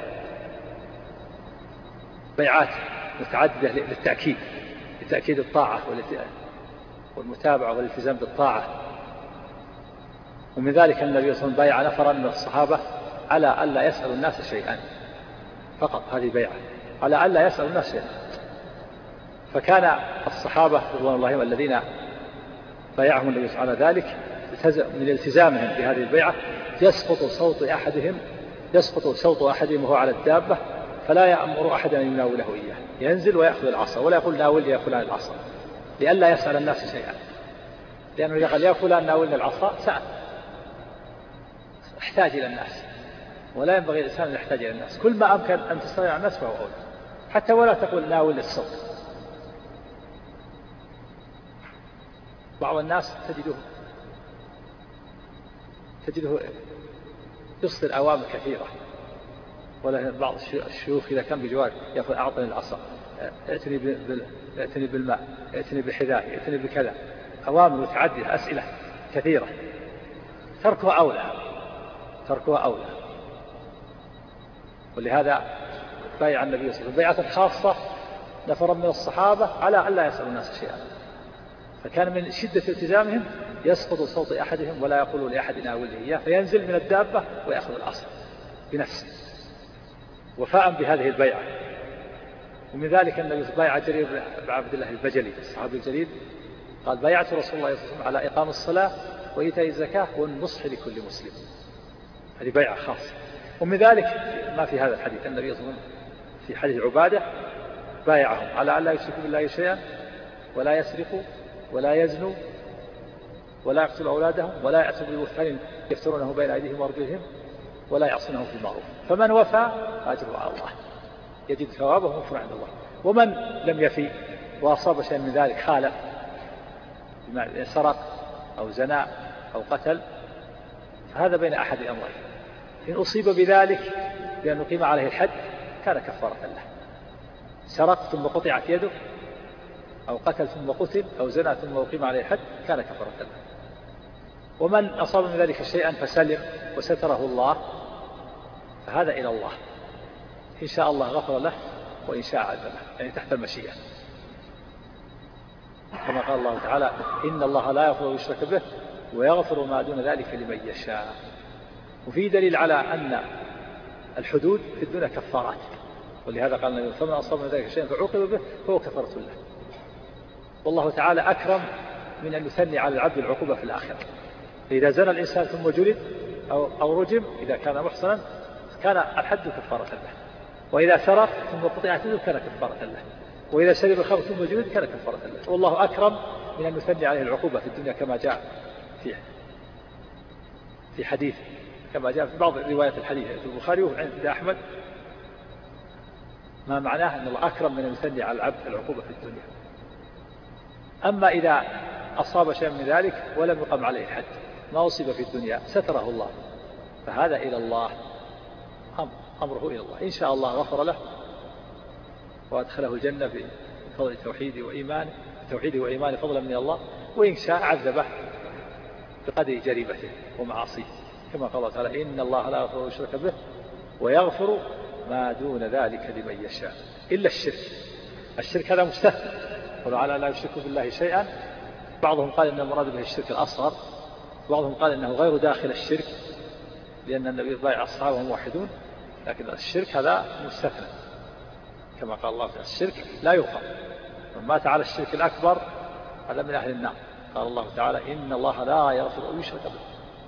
بيعات متعددة للتأكيد لتأكيد الطاعة والمتابعة والالتزام بالطاعة. ومن ذلك النبي صلى الله عليه وسلم بايع نفرا من الصحابة على أن لا يسأل الناس شيئا فقط. هذه بيعة على أن لا يسأل الناس شيئا. فكان الصحابة رضوان الله الذين بايعهم النبي صلى الله عليه وسلم على ذلك من التزامهم بهذه البيعة يسقط صوت أحدهم يسقط صوت أحدهم وهو على الدابة فلا يأمر أحدا أن يناوله إياه ينزل ويأخذ العصا ولا يقول ناول يا فلان العصا لئلا يسأل الناس شيئا لأنه إذا قال يا فلان ناولنا العصا سأل احتاج إلى الناس ولا ينبغي الإنسان أن يحتاج إلى الناس. كل ما أمكن أن تستطيع الناس فهو أولى حتى ولا تقول ناول الصوت. بعض الناس تجده تجده يصدر أوامر كثيرة ولا بعض الشيوخ إذا كان بجوار يقول أعطني العصا ائتني بال... ائتني بالماء ائتني بحذاء ائتني بكذا أوامر متعددة أسئلة كثيرة تركها أولى تركها أولى. ولهذا بايع النبي صلى الله عليه وسلم بيعة خاصة نفرا من الصحابة على أن لا يسأل الناس شيئا. فكان من شدة التزامهم يسقط صوت أحدهم ولا يقول لأحد ناوله إياه فينزل من الدابة ويأخذ العصا بنفسه وفاء بهذه البيعة. ومن ذلك النبي بايع جرير بن عبد الله البجلي الصحابي الجليل قال بايعت رسول الله صلى الله عليه وسلم على إقام الصلاة وإيتاء الزكاة والنصح لكل مسلم. هذه بيعة خاصة. ومن ذلك ما في هذا الحديث النبي صلى الله عليه وسلم في حديث عبادة بايعهم على أن لا يشركوا بالله شيئا ولا يسرقوا ولا يزنوا ولا يقتلوا أولادهم ولا يأتوا ببهتان يفترونه بين أيديهم وأرجلهم ولا يعصونه في المعروف فمن وفى أجره على الله يجد ثوابه مغفورا عند الله. ومن لم يفي وأصاب شيئا من ذلك خالف سرق أو زنى أو قتل فهذا بين أحد الأمرين إن أصيب بذلك بأن نقيم عليه الحد كان كفارة له. سرق ثم قطعت يده أو قتل ثم قتل أو زنى ثم أقيم عليه الحد كان كفارة له. ومن أصاب من ذلك شيئا فسلم وستره الله فهذا إلى الله، إن شاء الله غفر له وإن شاء عذبه، يعني تحت المشيئة، كما قال الله تعالى إن الله لا يغفر أن يشرك به ويغفر ما دون ذلك لمن يشاء. وفي دليل على أن الحدود في الدنيا كفارات، ولهذا قال النبي فمن أصاب من ذلك شيئا فعوقب به فهو كفارة له. والله تعالى أكرم من أن يثني على العبد العقوبة في الآخرة. فإذا زنى الإنسان ثم جلد أو, أو رجم إذا كان محصنا كان الحد كفارة له، وإذا سرق ثم قطعت يده كان كفارة له، وإذا شرب الخمر ثم جلد كان كفارة له. والله أكرم من أن يثني عليه العقوبة في الدنيا كما جاء في في حديث، كما جاء في بعض روايات الحديث في البخاري وعند أحمد، ما معناه أن الله أكرم من أن يثني على العبد العقوبة في الدنيا. أما إذا أصاب شيء من ذلك ولم يقم عليه الحد، ما أصيب في الدنيا ستره الله، فهذا إلى الله، أمره إلى الله، إن شاء الله غفر له وأدخله الجنة بفضل توحيده وإيمانه توحيده وإيمانه فضلا من الله، وإن شاء عذبه بقدر جريمته ومعاصيه، كما قال الله تعالى إن الله لا يغفر يشرك به ويغفر ما دون ذلك لمن يشاء إلا الشرك. الشرك هذا مستثنى، وعلى لا يشرك بالله شيئا. بعضهم قال إن المراد به الشرك الأصغر، بعضهم قال إنه غير داخل الشرك لأن النبي بايع أصحابه موحدون، لكن الشرك هذا مستثنى كما قال الله تعالى الشرك لا يغفر، من مات على الشرك الأكبر هذا من أهل النار. قال الله تعالى إن الله لا يغفر أن يشرك به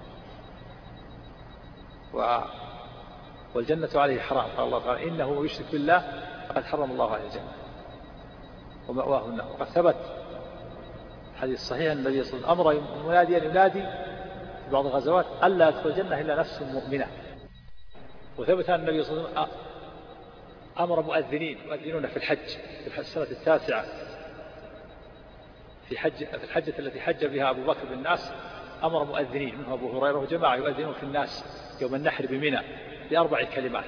و... والجنة عليه حرام. قال الله تعالى إنه يشرك بالله فقد حرم الله عليه الجنة ومأواه النار. وقد ثبت حديث صحيح النبي صلى الله عليه وسلم أمر مناديا ينادي في بعض الغزوات ألا يدخل الجنة إلا نفس مؤمنة. وثبت أن النبي صلى الله عليه وسلم أمر مؤذنين يؤذنون في الحج في السنة التاسعة في حج في الحجة التي حج بها أبو بكر بالناس، أمر مؤذنين منهم أبو هريرة وجماعة يؤذنون في الناس يوم النحر بمنى بأربع كلمات: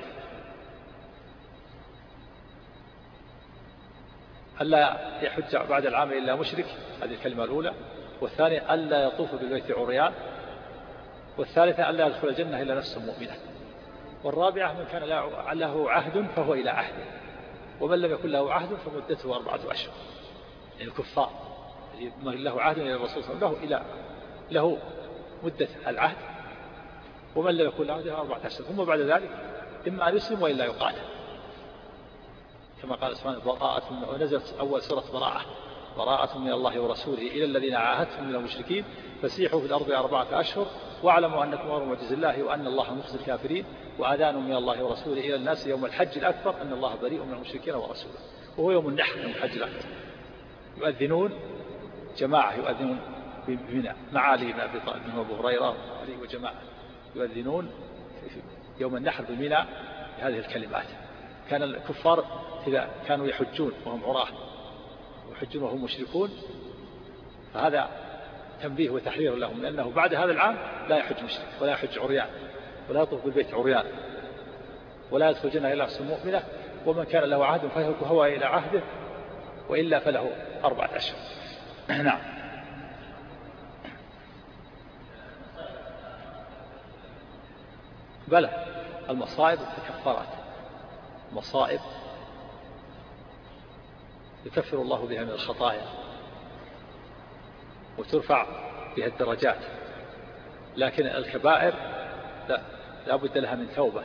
ألا يحج بعد العام إلا مشرك، هذه الكلمة الأولى، والثانية ألا يطوف بالبيت عريان، والثالثة ألا يدخل الجنة إلا نفس مؤمنة، والرابعة من كان له عهد فهو إلى عهده، ومن لم يكن له عهد فمدته أربعة أشهر. يعني الكفار من له عهد إلى الرسول صلى الله عليه وسلم له, له مدة العهد، ومن لم يكن له عهد أربعة أشهر، ثم بعد ذلك إما أن يسلم وإلا يقاتل، كما قال سبحانه براءة. ونزلت أول سورة براءة براءة من الله ورسوله إلى الذين عاهدتم من المشركين فسيحوا في الأرض أربعة أشهر واعلموا أنكم غير معجز الله وأن الله مخزي الكافرين وآذان من الله ورسوله إلى الناس يوم الحج الأكبر أن الله بريء من المشركين ورسوله، وهو يوم النحر من الحج الأكبر. يؤذنون جماعة يؤذنون بمنى مع علي بن أبي طالب وأبو هريرة وعلي وجماعة يؤذنون يوم النحر بمنى بهذه الكلمات. كان الكفار إذا كانوا يحجون وهم عراة ويحجون وهم مشركون فهذا تنبيه وتحذير لهم، لأنه بعد هذا العام لا يحج مشرك ولا يحج عريان ولا يطوف بالبيت عريان ولا يدخل الجنة إلا نفس مؤمنة، ومن كان له عهد فهو إلى عهده وإلا فله أربعة أشهر. نعم. بلى المصائب كفارات، مصائب يكفر الله بها من الخطايا وترفع بها الدرجات، لكن الكبائر لا, لا بد لها من توبة.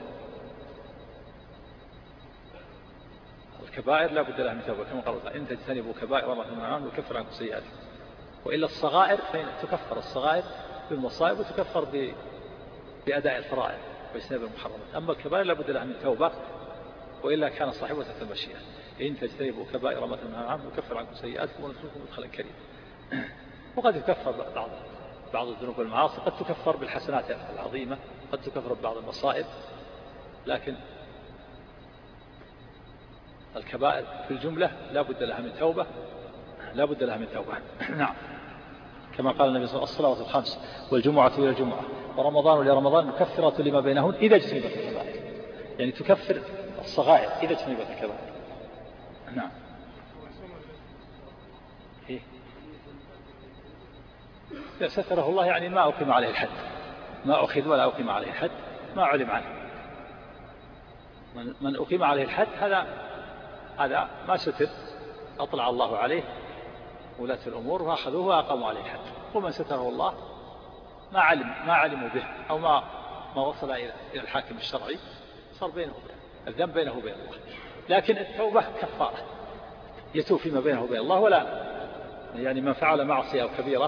الكبائر لا بد لها من توبة، كما قال الله إن تجتنبوا كبائر ما تنهون عنه يكفر عنكم سيئاتكم. وإلا الصغائر فإن تكفر الصغائر بالمصائب وتكفر بأداء الفرائض واجتناب المحرمات. أما الكبائر لا بد لها من توبة، وإلا كان صاحبها تحت المشيئة. إن تجتنبوا كبائر ما تنهون عنه يكفر عنكم سيئاتكم وندخلكم مدخلا كريما. وقد يكفر بعض بعض الذنوب والمعاصي، قد تكفر بالحسنات العظيمة، قد تكفر ببعض المصائب، لكن الكبائر في الجملة لا بد لها من توبة لا بد لها من توبة. نعم. كما قال النبي صلى الله عليه وسلم الصلوات الخمس والجمعة إلى الجمعة ورمضان إلى رمضان مكفرة لما بينهن إذا اجتنبت الكبائر، يعني تكفر الصغائر إذا اجتنبت الكبائر. نعم. إيه؟ ستره الله يعني ما أقيم عليه الحد، ما أخذ ولا أقيم عليه الحد، ما علم عنه. من, من أقيم عليه الحد هذا هذا ما ستر، أطلع الله عليه ولاة الأمور فأخذوه وأقاموا عليه الحد. ومن ستره الله ما علم ما علموا به أو ما ما وصل إلى الحاكم الشرعي صار بينه الذنب بينه وبين الله. لكن التوبة كفارة يتوب فيما بينه وبين الله، ولا يعني من فعل معصية أو كبيرة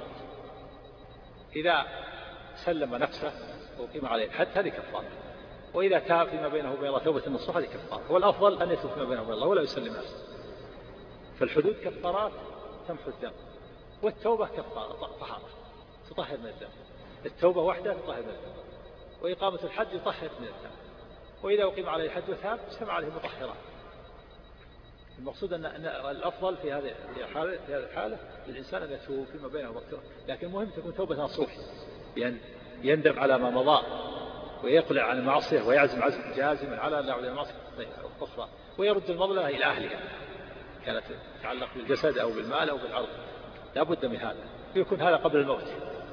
إذا سلم نفسه وقيم عليه الحد هذه كفارة، وإذا تاب فيما بينه وبين الله توبة النصوح هذه كفارة. والأفضل أن يتوب فيما بينه وبين الله ولا يسلم نفسه. فالحدود كفارات تمحو الذنب، والتوبة كفارة طهارة تطهر من الذنب. التوبة وحدها تطهر من الذنب، وإقامة الحد يطهر من الذنب، وإذا أقيم عليه الحد وتاب اجتمع عليه مطهرات. المقصود أن الأفضل في هذه الحالة في هذه الحالة للإنسان أن يتوب فيما بينه وبين الله، لكن مهم تكون توبة نصوح، يعني يندم على ما مضى ويقلع عن المعصية ويعزم عزم جازما على أن يعود إلى المعصية أخرى، ويرد المظلمة إلى أهلها كانت تتعلق بالجسد أو بالمال أو بالعرض. لا بد من هذا، يكون هذا قبل الموت.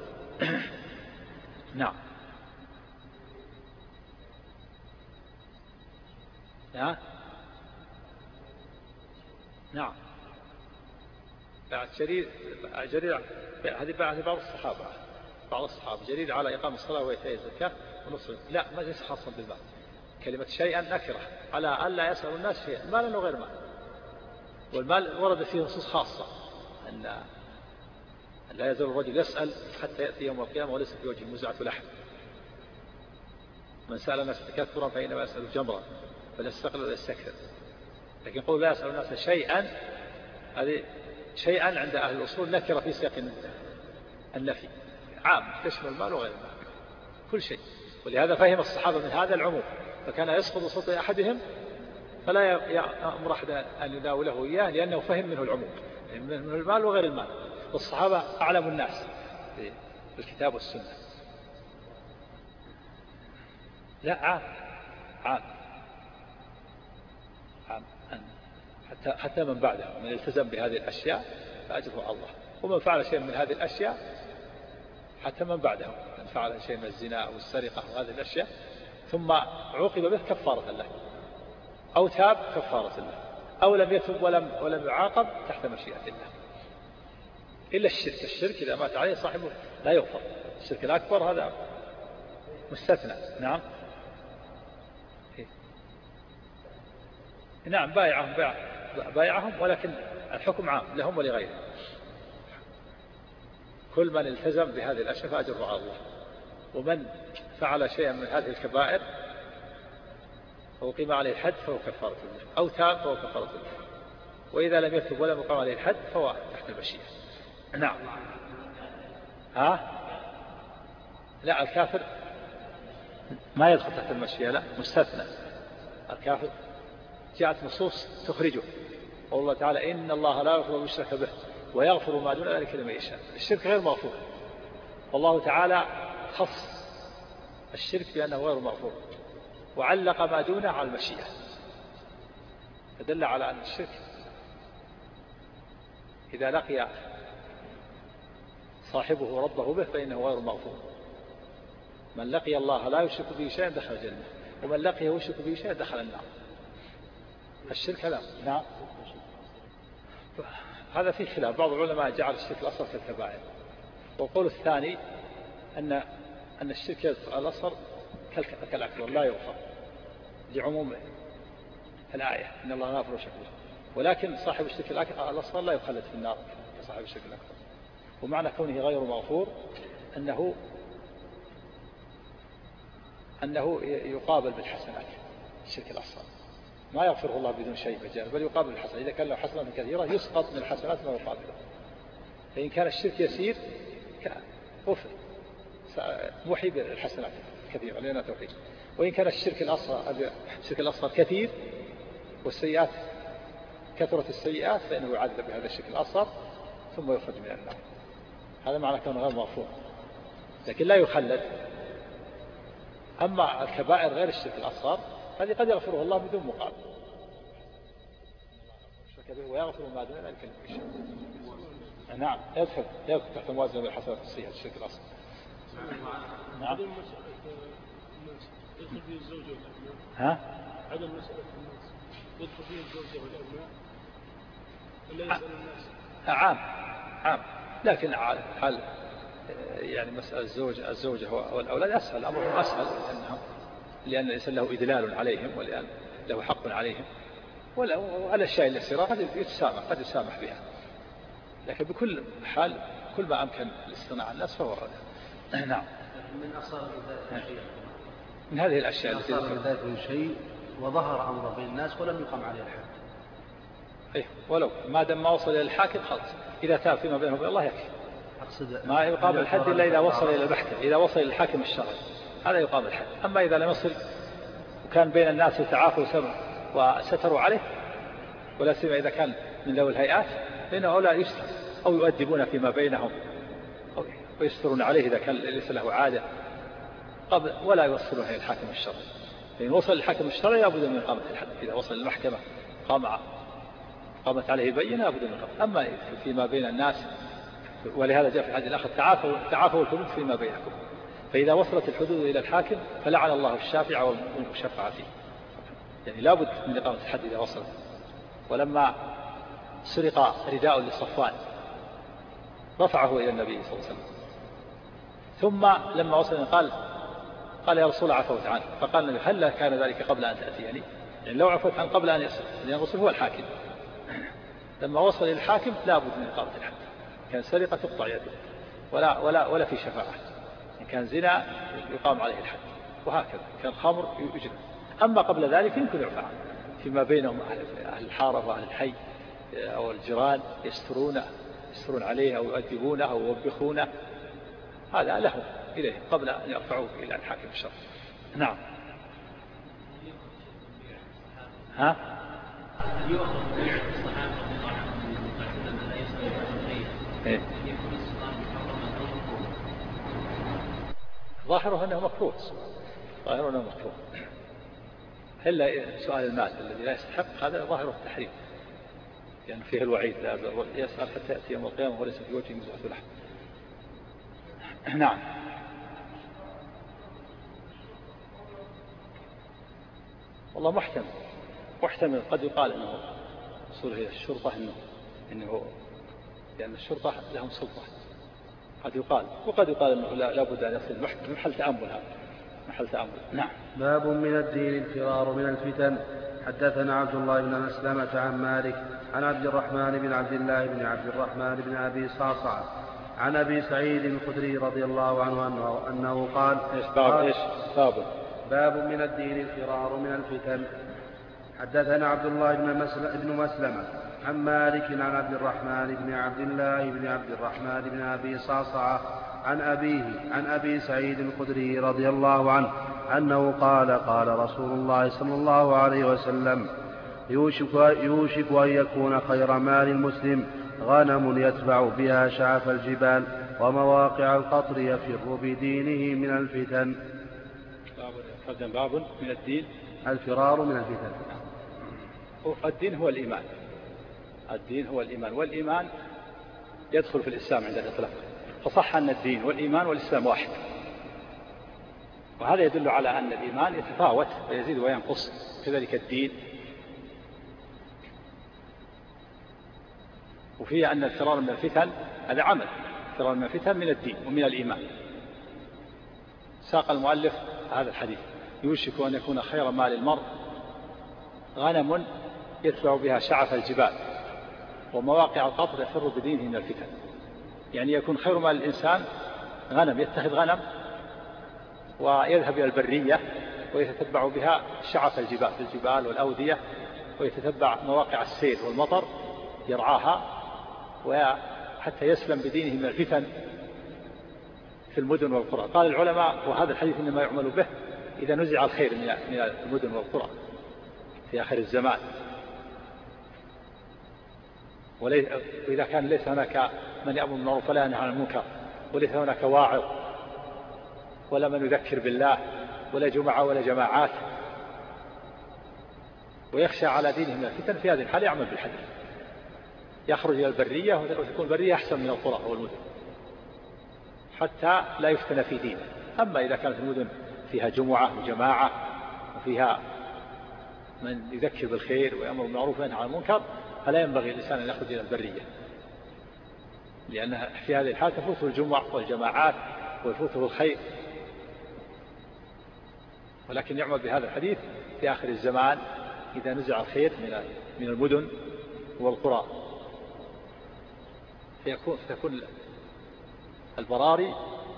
نعم. نعم نعم بعد جرير جرير هذه بعض الصحابة بعض الصحابة جرير على إقام الصلاة وإيتاء الزكاة ونصر. لا ما ليس خاصا بالمال، كلمة شيئا نكرة على ألا يسأل الناس شيئا مالا وغير مال. والمال ورد فيه نصوص خاصة أن لا يزال الرجل يسأل حتى يأتي يوم القيامة وليس في وجهه مزعة لحم. من سأل الناس تكثرا فإنما يسأل جمرا فليستقل ولا يستكثر. لكن قول لا يسأل الناس شيئا هذه شيئا عند أهل الأصول نكرة في سياق النفي عام تشمل المال وغير المال كل شيء. ولهذا فهم الصحابة من هذا العموم، فكان يسقط صوت أحدهم فلا يأمر أحد أن يناوله إياه لأنه فهم منه العموم من المال وغير المال. والصحابة أعلم الناس في الكتاب والسنة. لا عام عام عام حتى حتى من بعده من التزم بهذه الأشياء فأجره على الله، ومن فعل شيء من هذه الأشياء حتى من بعده من فعل شيء من الزنا أو السرقة وهذه الأشياء ثم عوقب به كفارة له، أو تاب كفارة له، أو لم يتب ولم ولم يعاقب تحت مشيئة الله. إلا الشرك، الشرك إذا مات عليه صاحبه لا يغفر. الشرك الأكبر هذا مستثنى. نعم نعم بايعهم بايع بايعهم ولكن الحكم عام لهم ولغيرهم. كل من التزم بهذه الأشياء فأجره على الله، ومن فعل شيئا من هذه الكبائر وقيم عليه الحد فهو كفارة له، أو تاب فهو كفارة له، وإذا لم يتب ولم يقام عليه الحد فهو تحت المشيئة. نعم. ها لا الكافر ما يدخل تحت المشيئة، لا مستثنى. الكافر جاءت نصوص تخرجه، والله تعالى إن الله لا يغفر يشرك به ويغفر ما دون ذلك لمن يشاء. الشرك غير مغفور، والله تعالى خص الشرك بأنه غير مغفور وعلق ما دونه على المشيئة، فدل على أن الشرك إذا لقي صاحبه ربه به فإنه غير مغفور. من لقي الله لا يشرك به شيئا دخل الجنة، ومن لقيه يشرك به شيئا دخل النار. الشرك هذا نعم هذا فيه خلاف. بعض العلماء جعل الشرك الأصغر كالكبائر، والقول الثاني أن أن الشرك الأصغر كالأكبر لا يغفر لعموم الآية إن الله لا يغفر الشرك، ولكن صاحب الشرك الأصغر لا يخلد في النار كصاحب الشرك الأكبر. ومعنى كونه غير مغفور أنه أنه يقابل بالحسنات. الشرك الأصغر ما يغفره الله بدون شيء مجانا، بل يقابل بالحسنات. إذا كان له حسنات كثيرة يسقط من الحسنات ما يقابله. فإن كان الشرك يسير غفر محي بالحسنات كثيرة لأنها توحيد. وإن كان الشرك الأصغر الشرك الأصغر كثير والسيئات كثرة السيئات فإنه يعذب بهذا الشرك الأصغر ثم يخرج من النار. هذا معنى كونه غير مغفور، لكن لا يخلد. أما الكبائر غير الشرك الأصغر هذه قد يغفره الله بدون مقابل، ويغفر ما دون ذلك لمن يشاء. نعم يدخل يدخل تحت موازنة الحسنات السيئة الشرك الأصغر. نعم يدخل فيه الزوجة والأبناء. ها؟ عدم مسألة الناس يدخل فيه الزوجة والأبناء ولا يسأل الناس؟ عام عام، لكن حال يعني مسألة الزوج الزوجة والأولاد أسهل، أمرهم أسهل لأنهم لأن الإنسان له إدلال عليهم ولأن له حق عليهم، والأشياء اليسيرة قد يتسامح قد يسامح بها، لكن بكل حال كل ما أمكن الاستغناء عن الناس فهو أولى. نعم. من أصار ذلك شيء من هذه الأشياء التي أصار ذلك شيء وظهر أمر بين الناس ولم يقام عليه الحد. أيه، ولو ما دام ما وصل إلى الحاكم خلاص، إذا تاب فيما بينه وبين الله يكفي. ما يقام الحد إلا إذا وصل إلى المحكمة، إذا وصل إلى الحاكم الشرعي هذا يقام الحد. أما إذا لم يصل وكان بين الناس يتعافوا وستروا عليه، ولا سيما إذا كان من ذوي الهيئات، فإنه أولى يستر أو يؤدبون فيما بينهم أو ويسترون عليه إذا كان ليس له عادة قبل، ولا يوصلون إلى الحاكم الشرعي. فإن وصل الحاكم الشرعي لابد من إقامة الحد. إذا وصل المحكمة قام قامت عليه بينة لابد من إقامة. أما فيما بين الناس، ولهذا جاء في الحديث الآخر تعافوا تعافوا الحدود فيما بينكم، فإذا وصلت الحدود إلى الحاكم فلعن الله الشافع والمشفع فيه. يعني لابد من إقامة الحد إذا وصلت. ولما سرق رداء لصفوان رفعه إلى النبي صلى الله عليه وسلم، ثم لما وصل قال قال يا رسول عفوت عنه، فقال النبي هل كان ذلك قبل أن تأتيني؟ يعني لو عفوت عنه قبل أن يصل، لأن الرسول هو الحاكم. لما وصل إلى الحاكم لابد من إقامة الحد. كان سرقة تقطع يده ولا ولا ولا في شفاعة. إن كان زنا يقام عليه الحد، وهكذا كان خمر يجرى. أما قبل ذلك يمكن يعفى عنه فيما بينهم أهل الحارة وأهل الحي أو الجيران يسترونه يسترون عليه أو يؤدبونه أو يوبخونه، هذا له إليه قبل أن يرفعوه إلى الحاكم الشرعي. نعم. ها؟ إيه؟ ظاهره أنه مكروه، ظاهره أنه مكروه، إلا سؤال المال الذي لا يستحق هذا ظاهره التحريم، لأن يعني فيه الوعيد لا يسأل حتى يأتي يوم القيامة وليس في وجهه مزحة لحم. نعم. والله محتمل محتمل قد يقال أنه وصول إلى الشرطة إنه إنه لأن الشرطة لهم سلطة، قد يقال، وقد يقال أنه لا بد أن يصل محل تأمل، هذا محل تأمل. نعم. باب من الدين الفرار من الفتن. حدثنا عبد الله بن مسلمة عن مالك عن عبد الرحمن بن عبد الله بن عبد الرحمن بن أبي صعصع عن أبي سعيد الخدري رضي الله عنه أنه, أنه قال إيش باب إيش باب باب من الدين الفرار من الفتن. حدثنا عبد الله بن مسلمة عن مالك عن عبد الرحمن بن عبد الله بن عبد الرحمن بن أبي صعصع عن أبيه عن أبي سعيد الخدري رضي الله عنه أنه قال قال رسول الله صلى الله عليه وسلم يوشك, يوشك أن يكون خير مال المسلم غنم يتبع بها شعف الجبال ومواقع القطر يفر بدينه من الفتن. باب من الدين الفرار من الفتن. الدين هو الإيمان، الدين هو الإيمان، والإيمان يدخل في الإسلام عند الإطلاق، فصح أن الدين والإيمان والإسلام واحد، وهذا يدل على أن الإيمان يتفاوت ويزيد وينقص، كذلك الدين. وفيه أن الفرار من الفتن هذا عمل، الفرار من الفتن من الدين ومن الإيمان. ساق المؤلف هذا الحديث يوشك أن يكون خير مال المرء غنم يتبع بها شعف الجبال ومواقع القطر يفر بدينه من الفتن. يعني يكون خير مال الإنسان غنم، يتخذ غنم ويذهب إلى البرية ويتتبع بها شعف الجبال الجبال والأودية، ويتتبع مواقع السير والمطر يرعاها وحتى يسلم بدينه من الفتن في المدن والقرى. قال العلماء وهذا الحديث إنما يعمل به إذا نزع الخير من المدن والقرى في آخر الزمان، وإذا كان ليس هناك من يأمر بالمعروف ولا ينهى عن المنكر، وليس هناك واعظ ولا من يذكر بالله ولا جمعة ولا جماعات، ويخشى على دينه من الفتن، في هذه الحالة يعمل بالحديث، يخرج إلى البرية وتكون البرية أحسن من القرى والمدن حتى لا يفتن في دينه. أما إذا كانت المدن فيها جمعة وجماعة وفيها من يذكر بالخير ويأمر بالمعروف وينهى عن المنكر، فلا ينبغي الإنسان أن يخرج إلى البرية، لأن في هذه الحالة تفوته الجمع والجماعات ويفوته الخير. ولكن يعمل بهذا الحديث في آخر الزمان إذا نزع الخير من من المدن والقرى، فيكون تكون البراري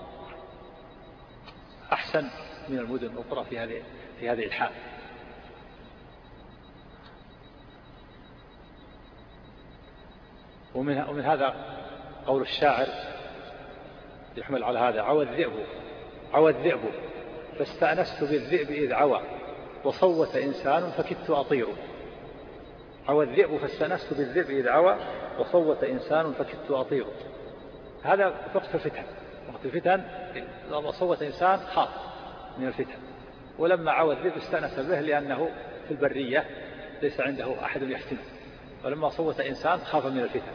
أحسن من المدن والقرى في هذه في هذه الحال. ومن ومن هذا قول الشاعر يحمل على هذا: عوى الذئب عوى الذئب فاستأنست بالذئب إذ عوى وصوت إنسان فكدت أطير. عوى الذئب فاستأنست بالذئب إذ عوى وصوت إنسان فكدت أطير. هذا وقت الفتن، وقت الفتن لما صوت إنسان خاف من الفتن، ولما عوى الذئب استأنس به لأنه في البرية ليس عنده أحد يفتنه، ولما صوت إنسان خاف من الفتن.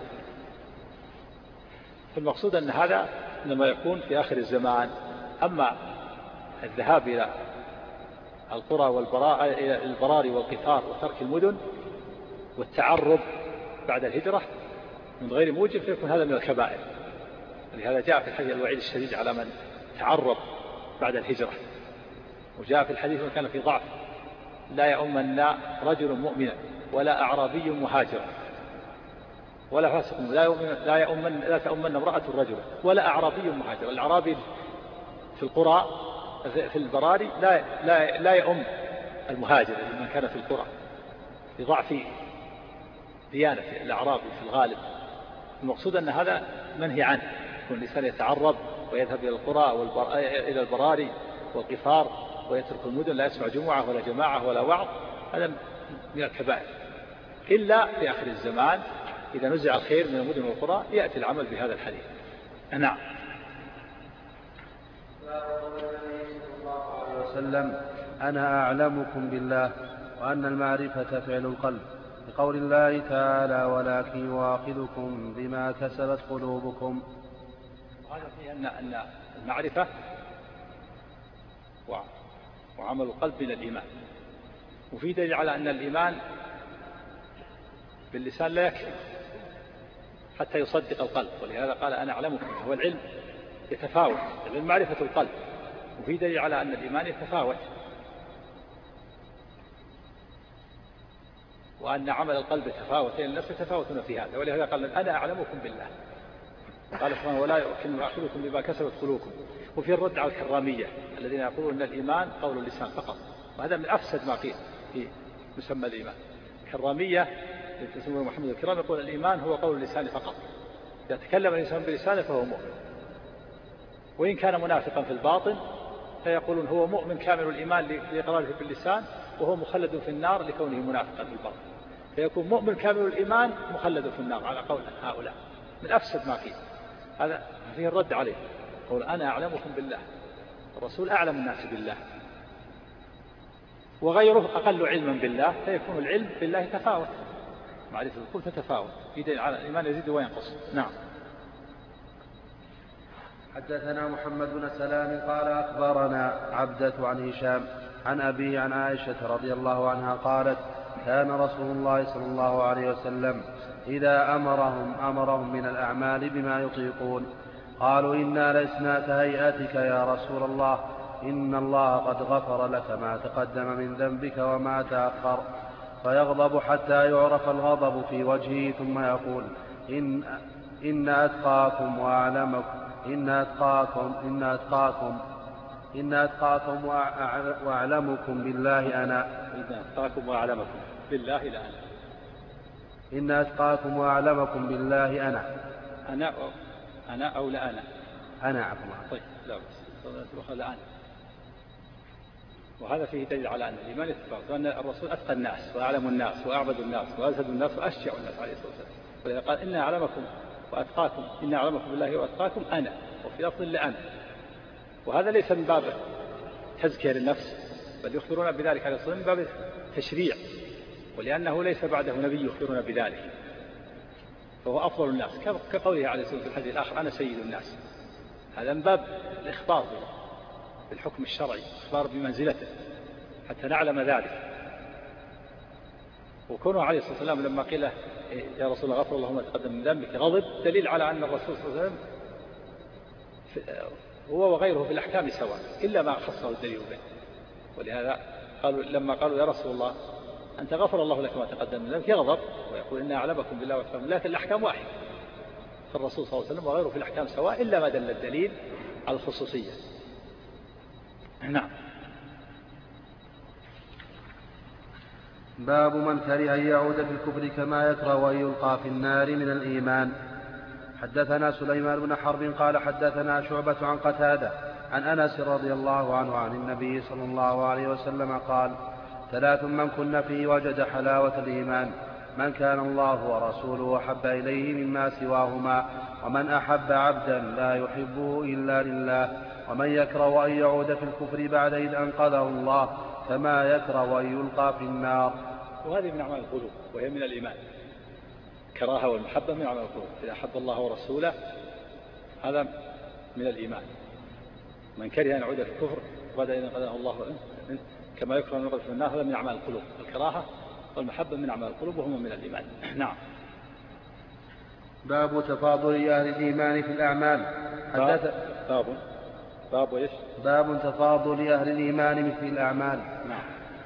فالمقصود أن هذا لما يكون في آخر الزمان. أما الذهاب إلى القرى والبراري البراري والقطار وترك المدن والتعرب بعد الهجرة من غير موجب فيكون هذا من الكبائر. ولهذا جاء في الحديث الوعيد الشديد على من تعرب بعد الهجرة. وجاء في الحديث من كان في ضعف: لا يؤمن رجل مؤمنا ولا أعرابي مهاجرا ولا فاسق، لا يؤمن لا يؤمن لا تؤمن امرأة الرجل ولا أعرابي مهاجر. الأعرابي في القرى في البراري لا لا لا يؤم المهاجر من كان في القرى لضعف ديانة الأعرابي في الغالب. المقصود أن هذا منهي عنه، يكون الإنسان يتعرض ويذهب إلى القرى والبر... إلى البراري والقفار ويترك المدن، لا يسمع جمعة ولا جماعة ولا وعظ، هذا من الكبائر. إلا في آخر الزمان إذا نزع الخير من المدن والقرى يأتي العمل بهذا الحديث. نعم. وسلم: أنا أعلمكم بالله، وأن المعرفة فعل القلب، لقول الله تعالى: ولكن يؤاخذكم بما كسبت قلوبكم. وهذا فيه أن أن المعرفة وعمل القلب من الإيمان. وفي دليل على أن الإيمان باللسان لا يكفي حتى يصدق القلب، ولهذا قال: أنا أعلمكم. هو العلم يتفاوت، العلم معرفة القلب. وفي دليل على أن الإيمان يتفاوت، وأن عمل القلب يتفاوت، لأن الناس يتفاوتون في هذا. ولهذا قال: أنا أعلمكم بالله. قال سبحانه: ولا يمكن يؤاخذكم بما كسبت قلوبكم. وفي الرد على الكرامية الذين يقولون أن الإيمان قول اللسان فقط، وهذا من أفسد ما قيل في مسمى الإيمان. الكرامية يسمونه محمد الكرام يقول الإيمان هو قول اللسان فقط، إذا تكلم الإنسان بلسانه فهو مؤمن، وإن كان منافقا في الباطن فيقولون هو مؤمن كامل الإيمان لإقراره باللسان وهو مخلد في النار لكونه منافقا في الباطن، فيكون مؤمن كامل الإيمان مخلد في النار على قول هؤلاء. من أفسد ما قيل، هذا فيه الرد عليه. قول: أنا أعلمكم بالله، الرسول أعلم الناس بالله، وغيره أقل علما بالله، فيكون العلم بالله تفاوت، معرفة القلب تتفاوت، يدل على الإيمان يزيد وينقص. نعم. حدثنا محمد بن سلام قال: أخبرنا عبدة عن هشام عن أبي عن عائشة رضي الله عنها قالت: كان رسول الله صلى الله عليه وسلم إذا أمرهم أمرهم من الأعمال بما يطيقون. قالوا: إنا لسنا كهيئتك يا رسول الله، إن الله قد غفر لك ما تقدم من ذنبك وما تأخر. فيغضب حتى يعرف الغضب في وجهه، ثم يقول: إن, إن أتقاكم وأعلمكم إن أتقاكم إن أتقاكم إن أتقاكم وأعلمكم بالله أنا إن أتقاكم وأعلمكم بالله لا أنا إن أتقاكم وأعلمكم بالله أنا أنا أنا أو لا أنا أنا عفوا. طيب لا بس لا أنا. وهذا فيه دليل على أن الإيمان يتفاوت، وأن الرسول أتقى الناس وأعلم الناس وأعبد الناس وأزهد الناس وأشجع الناس عليه الصلاة والسلام. ولذا قال: إن أعلمكم وأتقاكم إن أعلمكم بالله وأتقاكم أنا، وفي لفظ لأنا. وهذا ليس من باب تزكية للنفس، بل يخبرون بذلك عليه الصلاة والسلام من باب تشريع، ولأنه ليس بعده نبي يخبرون بذلك، فهو أفضل الناس، كقوله عليه الصلاة والسلام في الحديث الآخر: أنا سيد الناس. هذا من باب الإخبار به. بالحكم الشرعي، إخبار بمنزلته حتى نعلم ذلك. وكونه عليه الصلاة والسلام لما قيل يا رسول الله غفر الله ما تقدم من ذنبك غضب، دليل على أن الرسول صلى الله عليه وسلم هو وغيره في الأحكام سواء إلا ما خصه الدليل به. ولهذا قالوا لما قالوا يا رسول الله أنت غفر الله لك ما تقدم من ذنبك يغضب ويقول إنا أعلمكم بالله وأتقاكم، لكن الأحكام واحد، فالرسول صلى الله عليه وسلم وغيره في الأحكام سواء إلا ما دل الدليل على الخصوصية. نعم. باب من كره أن يعود في الكفر كما يكره أن يلقى في النار من الإيمان. حدثنا سليمان بن حرب قال حدثنا شعبة عن قتادة عن أنس رضي الله عنه عن النبي صلى الله عليه وسلم قال ثلاث من كن فيه وجد حلاوة الإيمان: من كان الله ورسوله أحب إليه مما سواهما، ومن أحب عبدا لا يحبه إلا لله، ومن يكره أن يعود في الكفر بعد إذ أنقذه الله كما يكره أن يلقى في النار. وهذه من أعمال القلوب وهي من الإيمان. كراهة والمحبة من أعمال القلوب، إذا أحب الله ورسوله هذا من الإيمان. من كره أن يعود في الكفر بعد إذ أنقذه الله كما يكره أن يلقى في النار هذا من أعمال القلوب. الكراهة والمحبة من أعمال القلوب وهما من الإيمان. نعم. باب تفاضل أهل الإيمان في الأعمال. حدث باب باب إيش؟ باب تفاضل أهل الإيمان في الأعمال. نعم.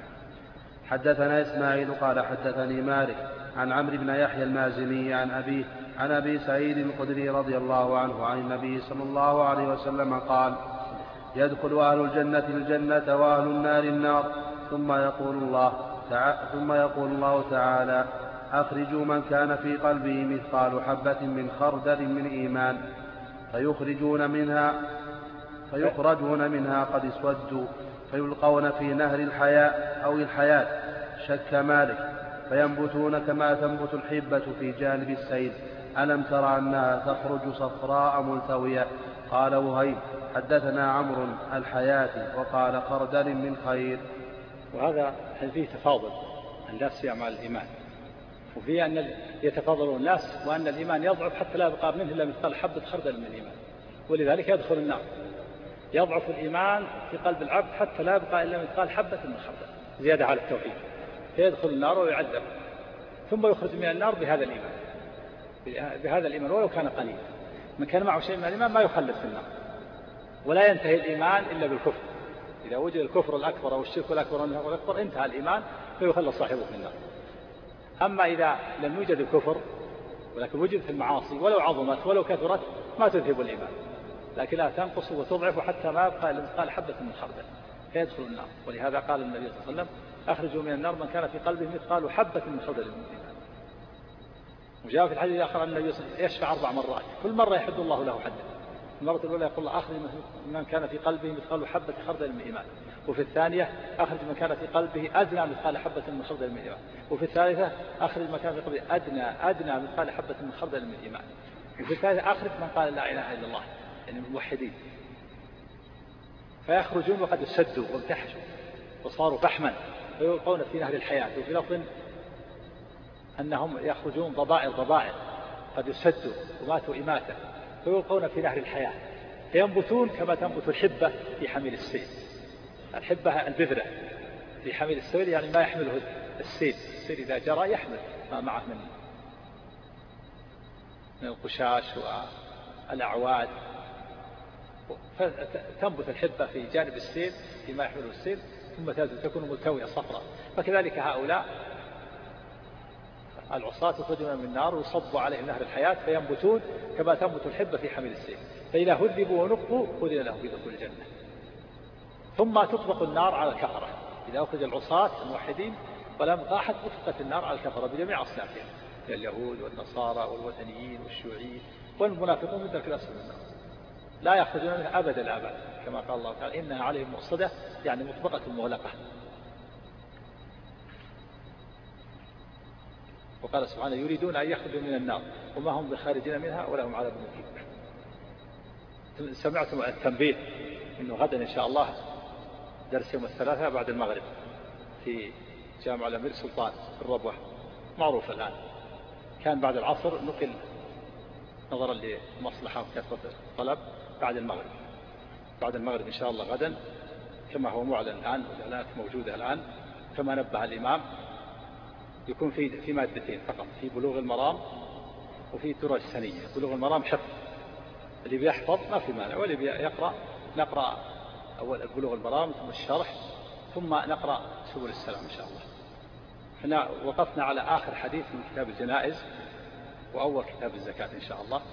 حدثنا إسماعيل قال حدثني مالك عن عمرو بن يحيى المازني عن أبيه عن أبي سعيد الخدري رضي الله عنه عن النبي صلى الله عليه وسلم قال: يدخل أهل الجنة الجنة وأهل النار النار، ثم يقول الله تعالى ثم يقول الله تعالى: أخرجوا من كان في قلبه مثقال حبة من خردل من إيمان، فيخرجون منها فيخرجون منها قد اسودوا، فيلقون في نهر الحياة أو الحياة شك مالك، فينبتون كما تنبت الحبة في جانب السيل. ألم تر أنها تخرج صفراء ملتوية؟ قال وهيب: حدثنا عمرو الحياة وقال خردل من خير. وهذا فيه تفاضل الناس في أعمال الإيمان، وفيه أن يتفاضلون الناس وأن الإيمان يضعف حتى لا يبقى منه إلا مثقال حبة خردل من الإيمان، ولذلك يدخل النار. يضعف الإيمان في قلب العبد حتى لا يبقى إلا مثقال حبة من خردل زيادة على التوحيد، فيدخل النار ويعذب، ثم يخرج من النار بهذا الإيمان بهذا الإيمان ولو كان قليلا. من كان معه شيء من الإيمان ما يخلد في النار. ولا ينتهي الإيمان إلا بالكفر. إذا وجد الكفر الأكبر أو الشرك الأكبر أو النفاق الأكبر انتهى الإيمان فيخلد صاحبه في النار. أما إذا لم يوجد الكفر ولكن وجدت المعاصي ولو عظمت ولو كثرت ما تذهب الإيمان، لكنها تنقص وتضعف حتى ما يبقى إلا مثقال حبة من خردل فيدخل النار. ولهذا قال النبي صلى الله عليه وسلم: أخرجوا من النار من كان في قلبه مثقال حبة من خردل من الإيمان. وجاء في الحديث الآخر أن النبي صلى الله عليه وسلم يشفع أربع مرات، كل مرة يحد الله له حدا. المرة الأولى يقول الله: أخرج من كان في قلبه مثقال حبة خردل من الإيمان. وفي الثانية: أخرج من كان في قلبه أدنى مثقال حبة من خردل من الإيمان. وفي الثالثة: أخرج من كان في قلبه أدنى أدنى مثقال حبة من خردل من الإيمان. وفي الثالثة: أخرج من قال لا إله إلا الله، يعني الموحدين، فيخرجون وقد سدوا وامتحشوا وصاروا فحما فيلقون في نهر الحياة. وفي لفظ أنهم يخرجون ضبائر ضبائر قد يسدوا وماتوا إماتة فيلقون في نهر الحياة، فينبتون كما تنبت الحبة في حميل السيل. الحبة البذرة في حميل السيل يعني ما يحمله السيل. السيل إذا جرى يحمل ما معه من من القشاش والأعواد، فتنبت الحبة في جانب السيل فيما يحمله السيل ثم تكون ملتوية صفراء. فكذلك هؤلاء العصاة يخرجون من النار ويصبوا عليهم نهر الحياة فينبتون كما تنبت الحبة في حميل السيل، فإذا هذبوا ونقوا أذن لهم في دخول الجنة. ثم تطلق النار على الكفرة. إذا أخرج العصاة الموحدين ولم طاحت أطلقت النار على الكفرة بجميع أصنافهم، اليهود والنصارى والوثنيين والشيوعيين والمنافقون من ذلك الأسفل من النار، لا يخرجون منها أبد الآباد، كما قال الله تعالى: إنها عليهم مؤصدة، يعني مطبقة مغلقة. وقال سبحانه: يريدون أن يخرجوا من النار وما هم بخارجين منها ولهم عذاب مقيم. سمعتم التنبيه إنه غدا إن شاء الله درس يوم الثلاثاء بعد المغرب في جامع الأمير سلطان في الربوة، معروف الآن، كان بعد العصر نقل نظرا لمصلحة وكثرة الطلب بعد المغرب، بعد المغرب إن شاء الله غدا كما هو معلن الآن، والإعلانات موجودة الآن كما نبه الإمام. يكون في في مادتين فقط، في بلوغ المرام وفي الدرر السنية. بلوغ المرام حفظ، اللي بيحفظ ما في مانع، واللي بيقرأ نقرأ أول بلوغ المرام ثم الشرح ثم نقرأ سبل السلام إن شاء الله. احنا وقفنا على آخر حديث من كتاب الجنائز وأول كتاب الزكاة إن شاء الله.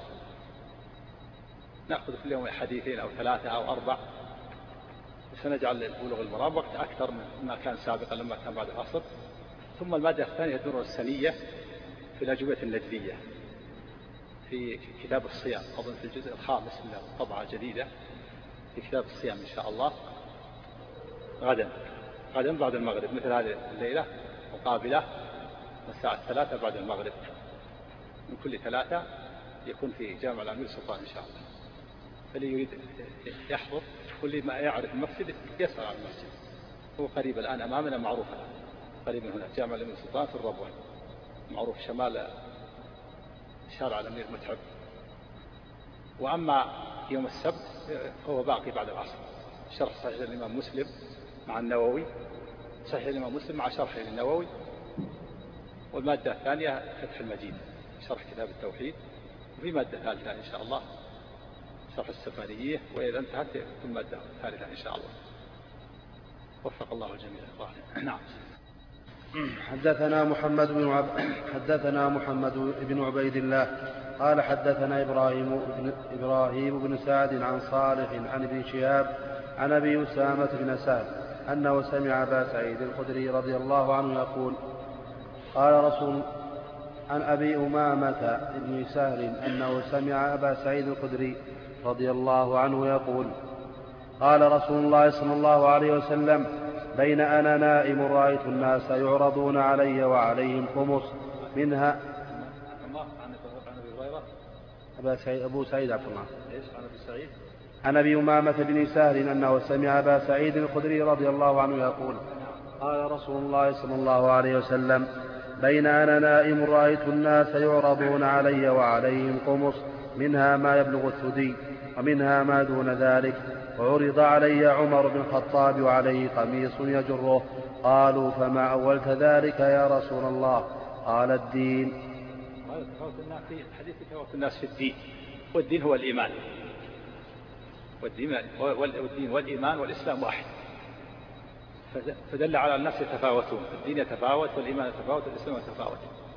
نأخذ كل يوم حديثين أو ثلاثة أو أربع، وسنجعل بلوغ المرام وقت أكثر مما كان سابقا لما كان بعد العصر. ثم المادة الثانية الدرر السنية في الأجوبة النجدية في كتاب الصيام، أظن في الجزء الخامس من الطبعة الجديدة في كتاب الصيام إن شاء الله. غدا غدا بعد المغرب مثل هذه الليلة مقابلة الساعة الثلاثة بعد المغرب من كل ثلاثة يكون في جامع الأمير سلطان إن شاء الله. فاللي يريد يحضر، واللي ما يعرف المسجد يسأل عن المسجد، هو قريب الآن أمامنا، معروف قريب من هنا، جامع الأمير سلطان في الربوة، معروف شمال شارع الأمير متعب. وأما يوم السبت هو باقي بعد العصر، شرح صحيح الإمام مسلم مع النووي، صحيح الإمام مسلم مع شرح النووي. والمادة الثانية فتح المجيد شرح كتاب التوحيد. وفي مادة ثالثة إن شاء الله شرح السفارية، وإذا انتهت تكون مادة ثالثة إن شاء الله. وفق الله الجميع. نعم. حدثنا محمد بن عب... حدثنا محمد بن عبيد الله قال حدثنا إبراهيم بن... إبراهيم بن سعد عن صالح عن ابن شهاب عن أبي أسامة بن سعد أنه سمع أبا سعيد الخدري رضي الله عنه يقول قال رسول عن أبي أمامة بن سهل أنه سمع أبا سعيد الخدري رضي الله عنه يقول قال رسول الله صلى الله عليه وسلم بين أنا نائم رأيت الناس يعرضون علي وعليهم خمس منها أبا سعيد أبو سعيد عبد الله عن أبي أمامة بن سهل أنه سمع أبا سعيد الخدري رضي الله عنه يقول قال رسول الله صلى الله عليه وسلم بين أنا نائم رأيت الناس يعرضون علي وعليهم خمس منها ما يبلغ الثدي ومنها ما دون ذلك، وعرض علي عمر بن الخطاب وعليه قميص يجره. قالوا فما أولت ذلك يا رسول الله؟ قال الدين. حديث تفاوت الناس في الدين، والدين هو الإيمان، والدين والإيمان والإسلام واحد، فدل على الناس يتفاوتون، الدين يتفاوت والإيمان يتفاوت والإسلام يتفاوت.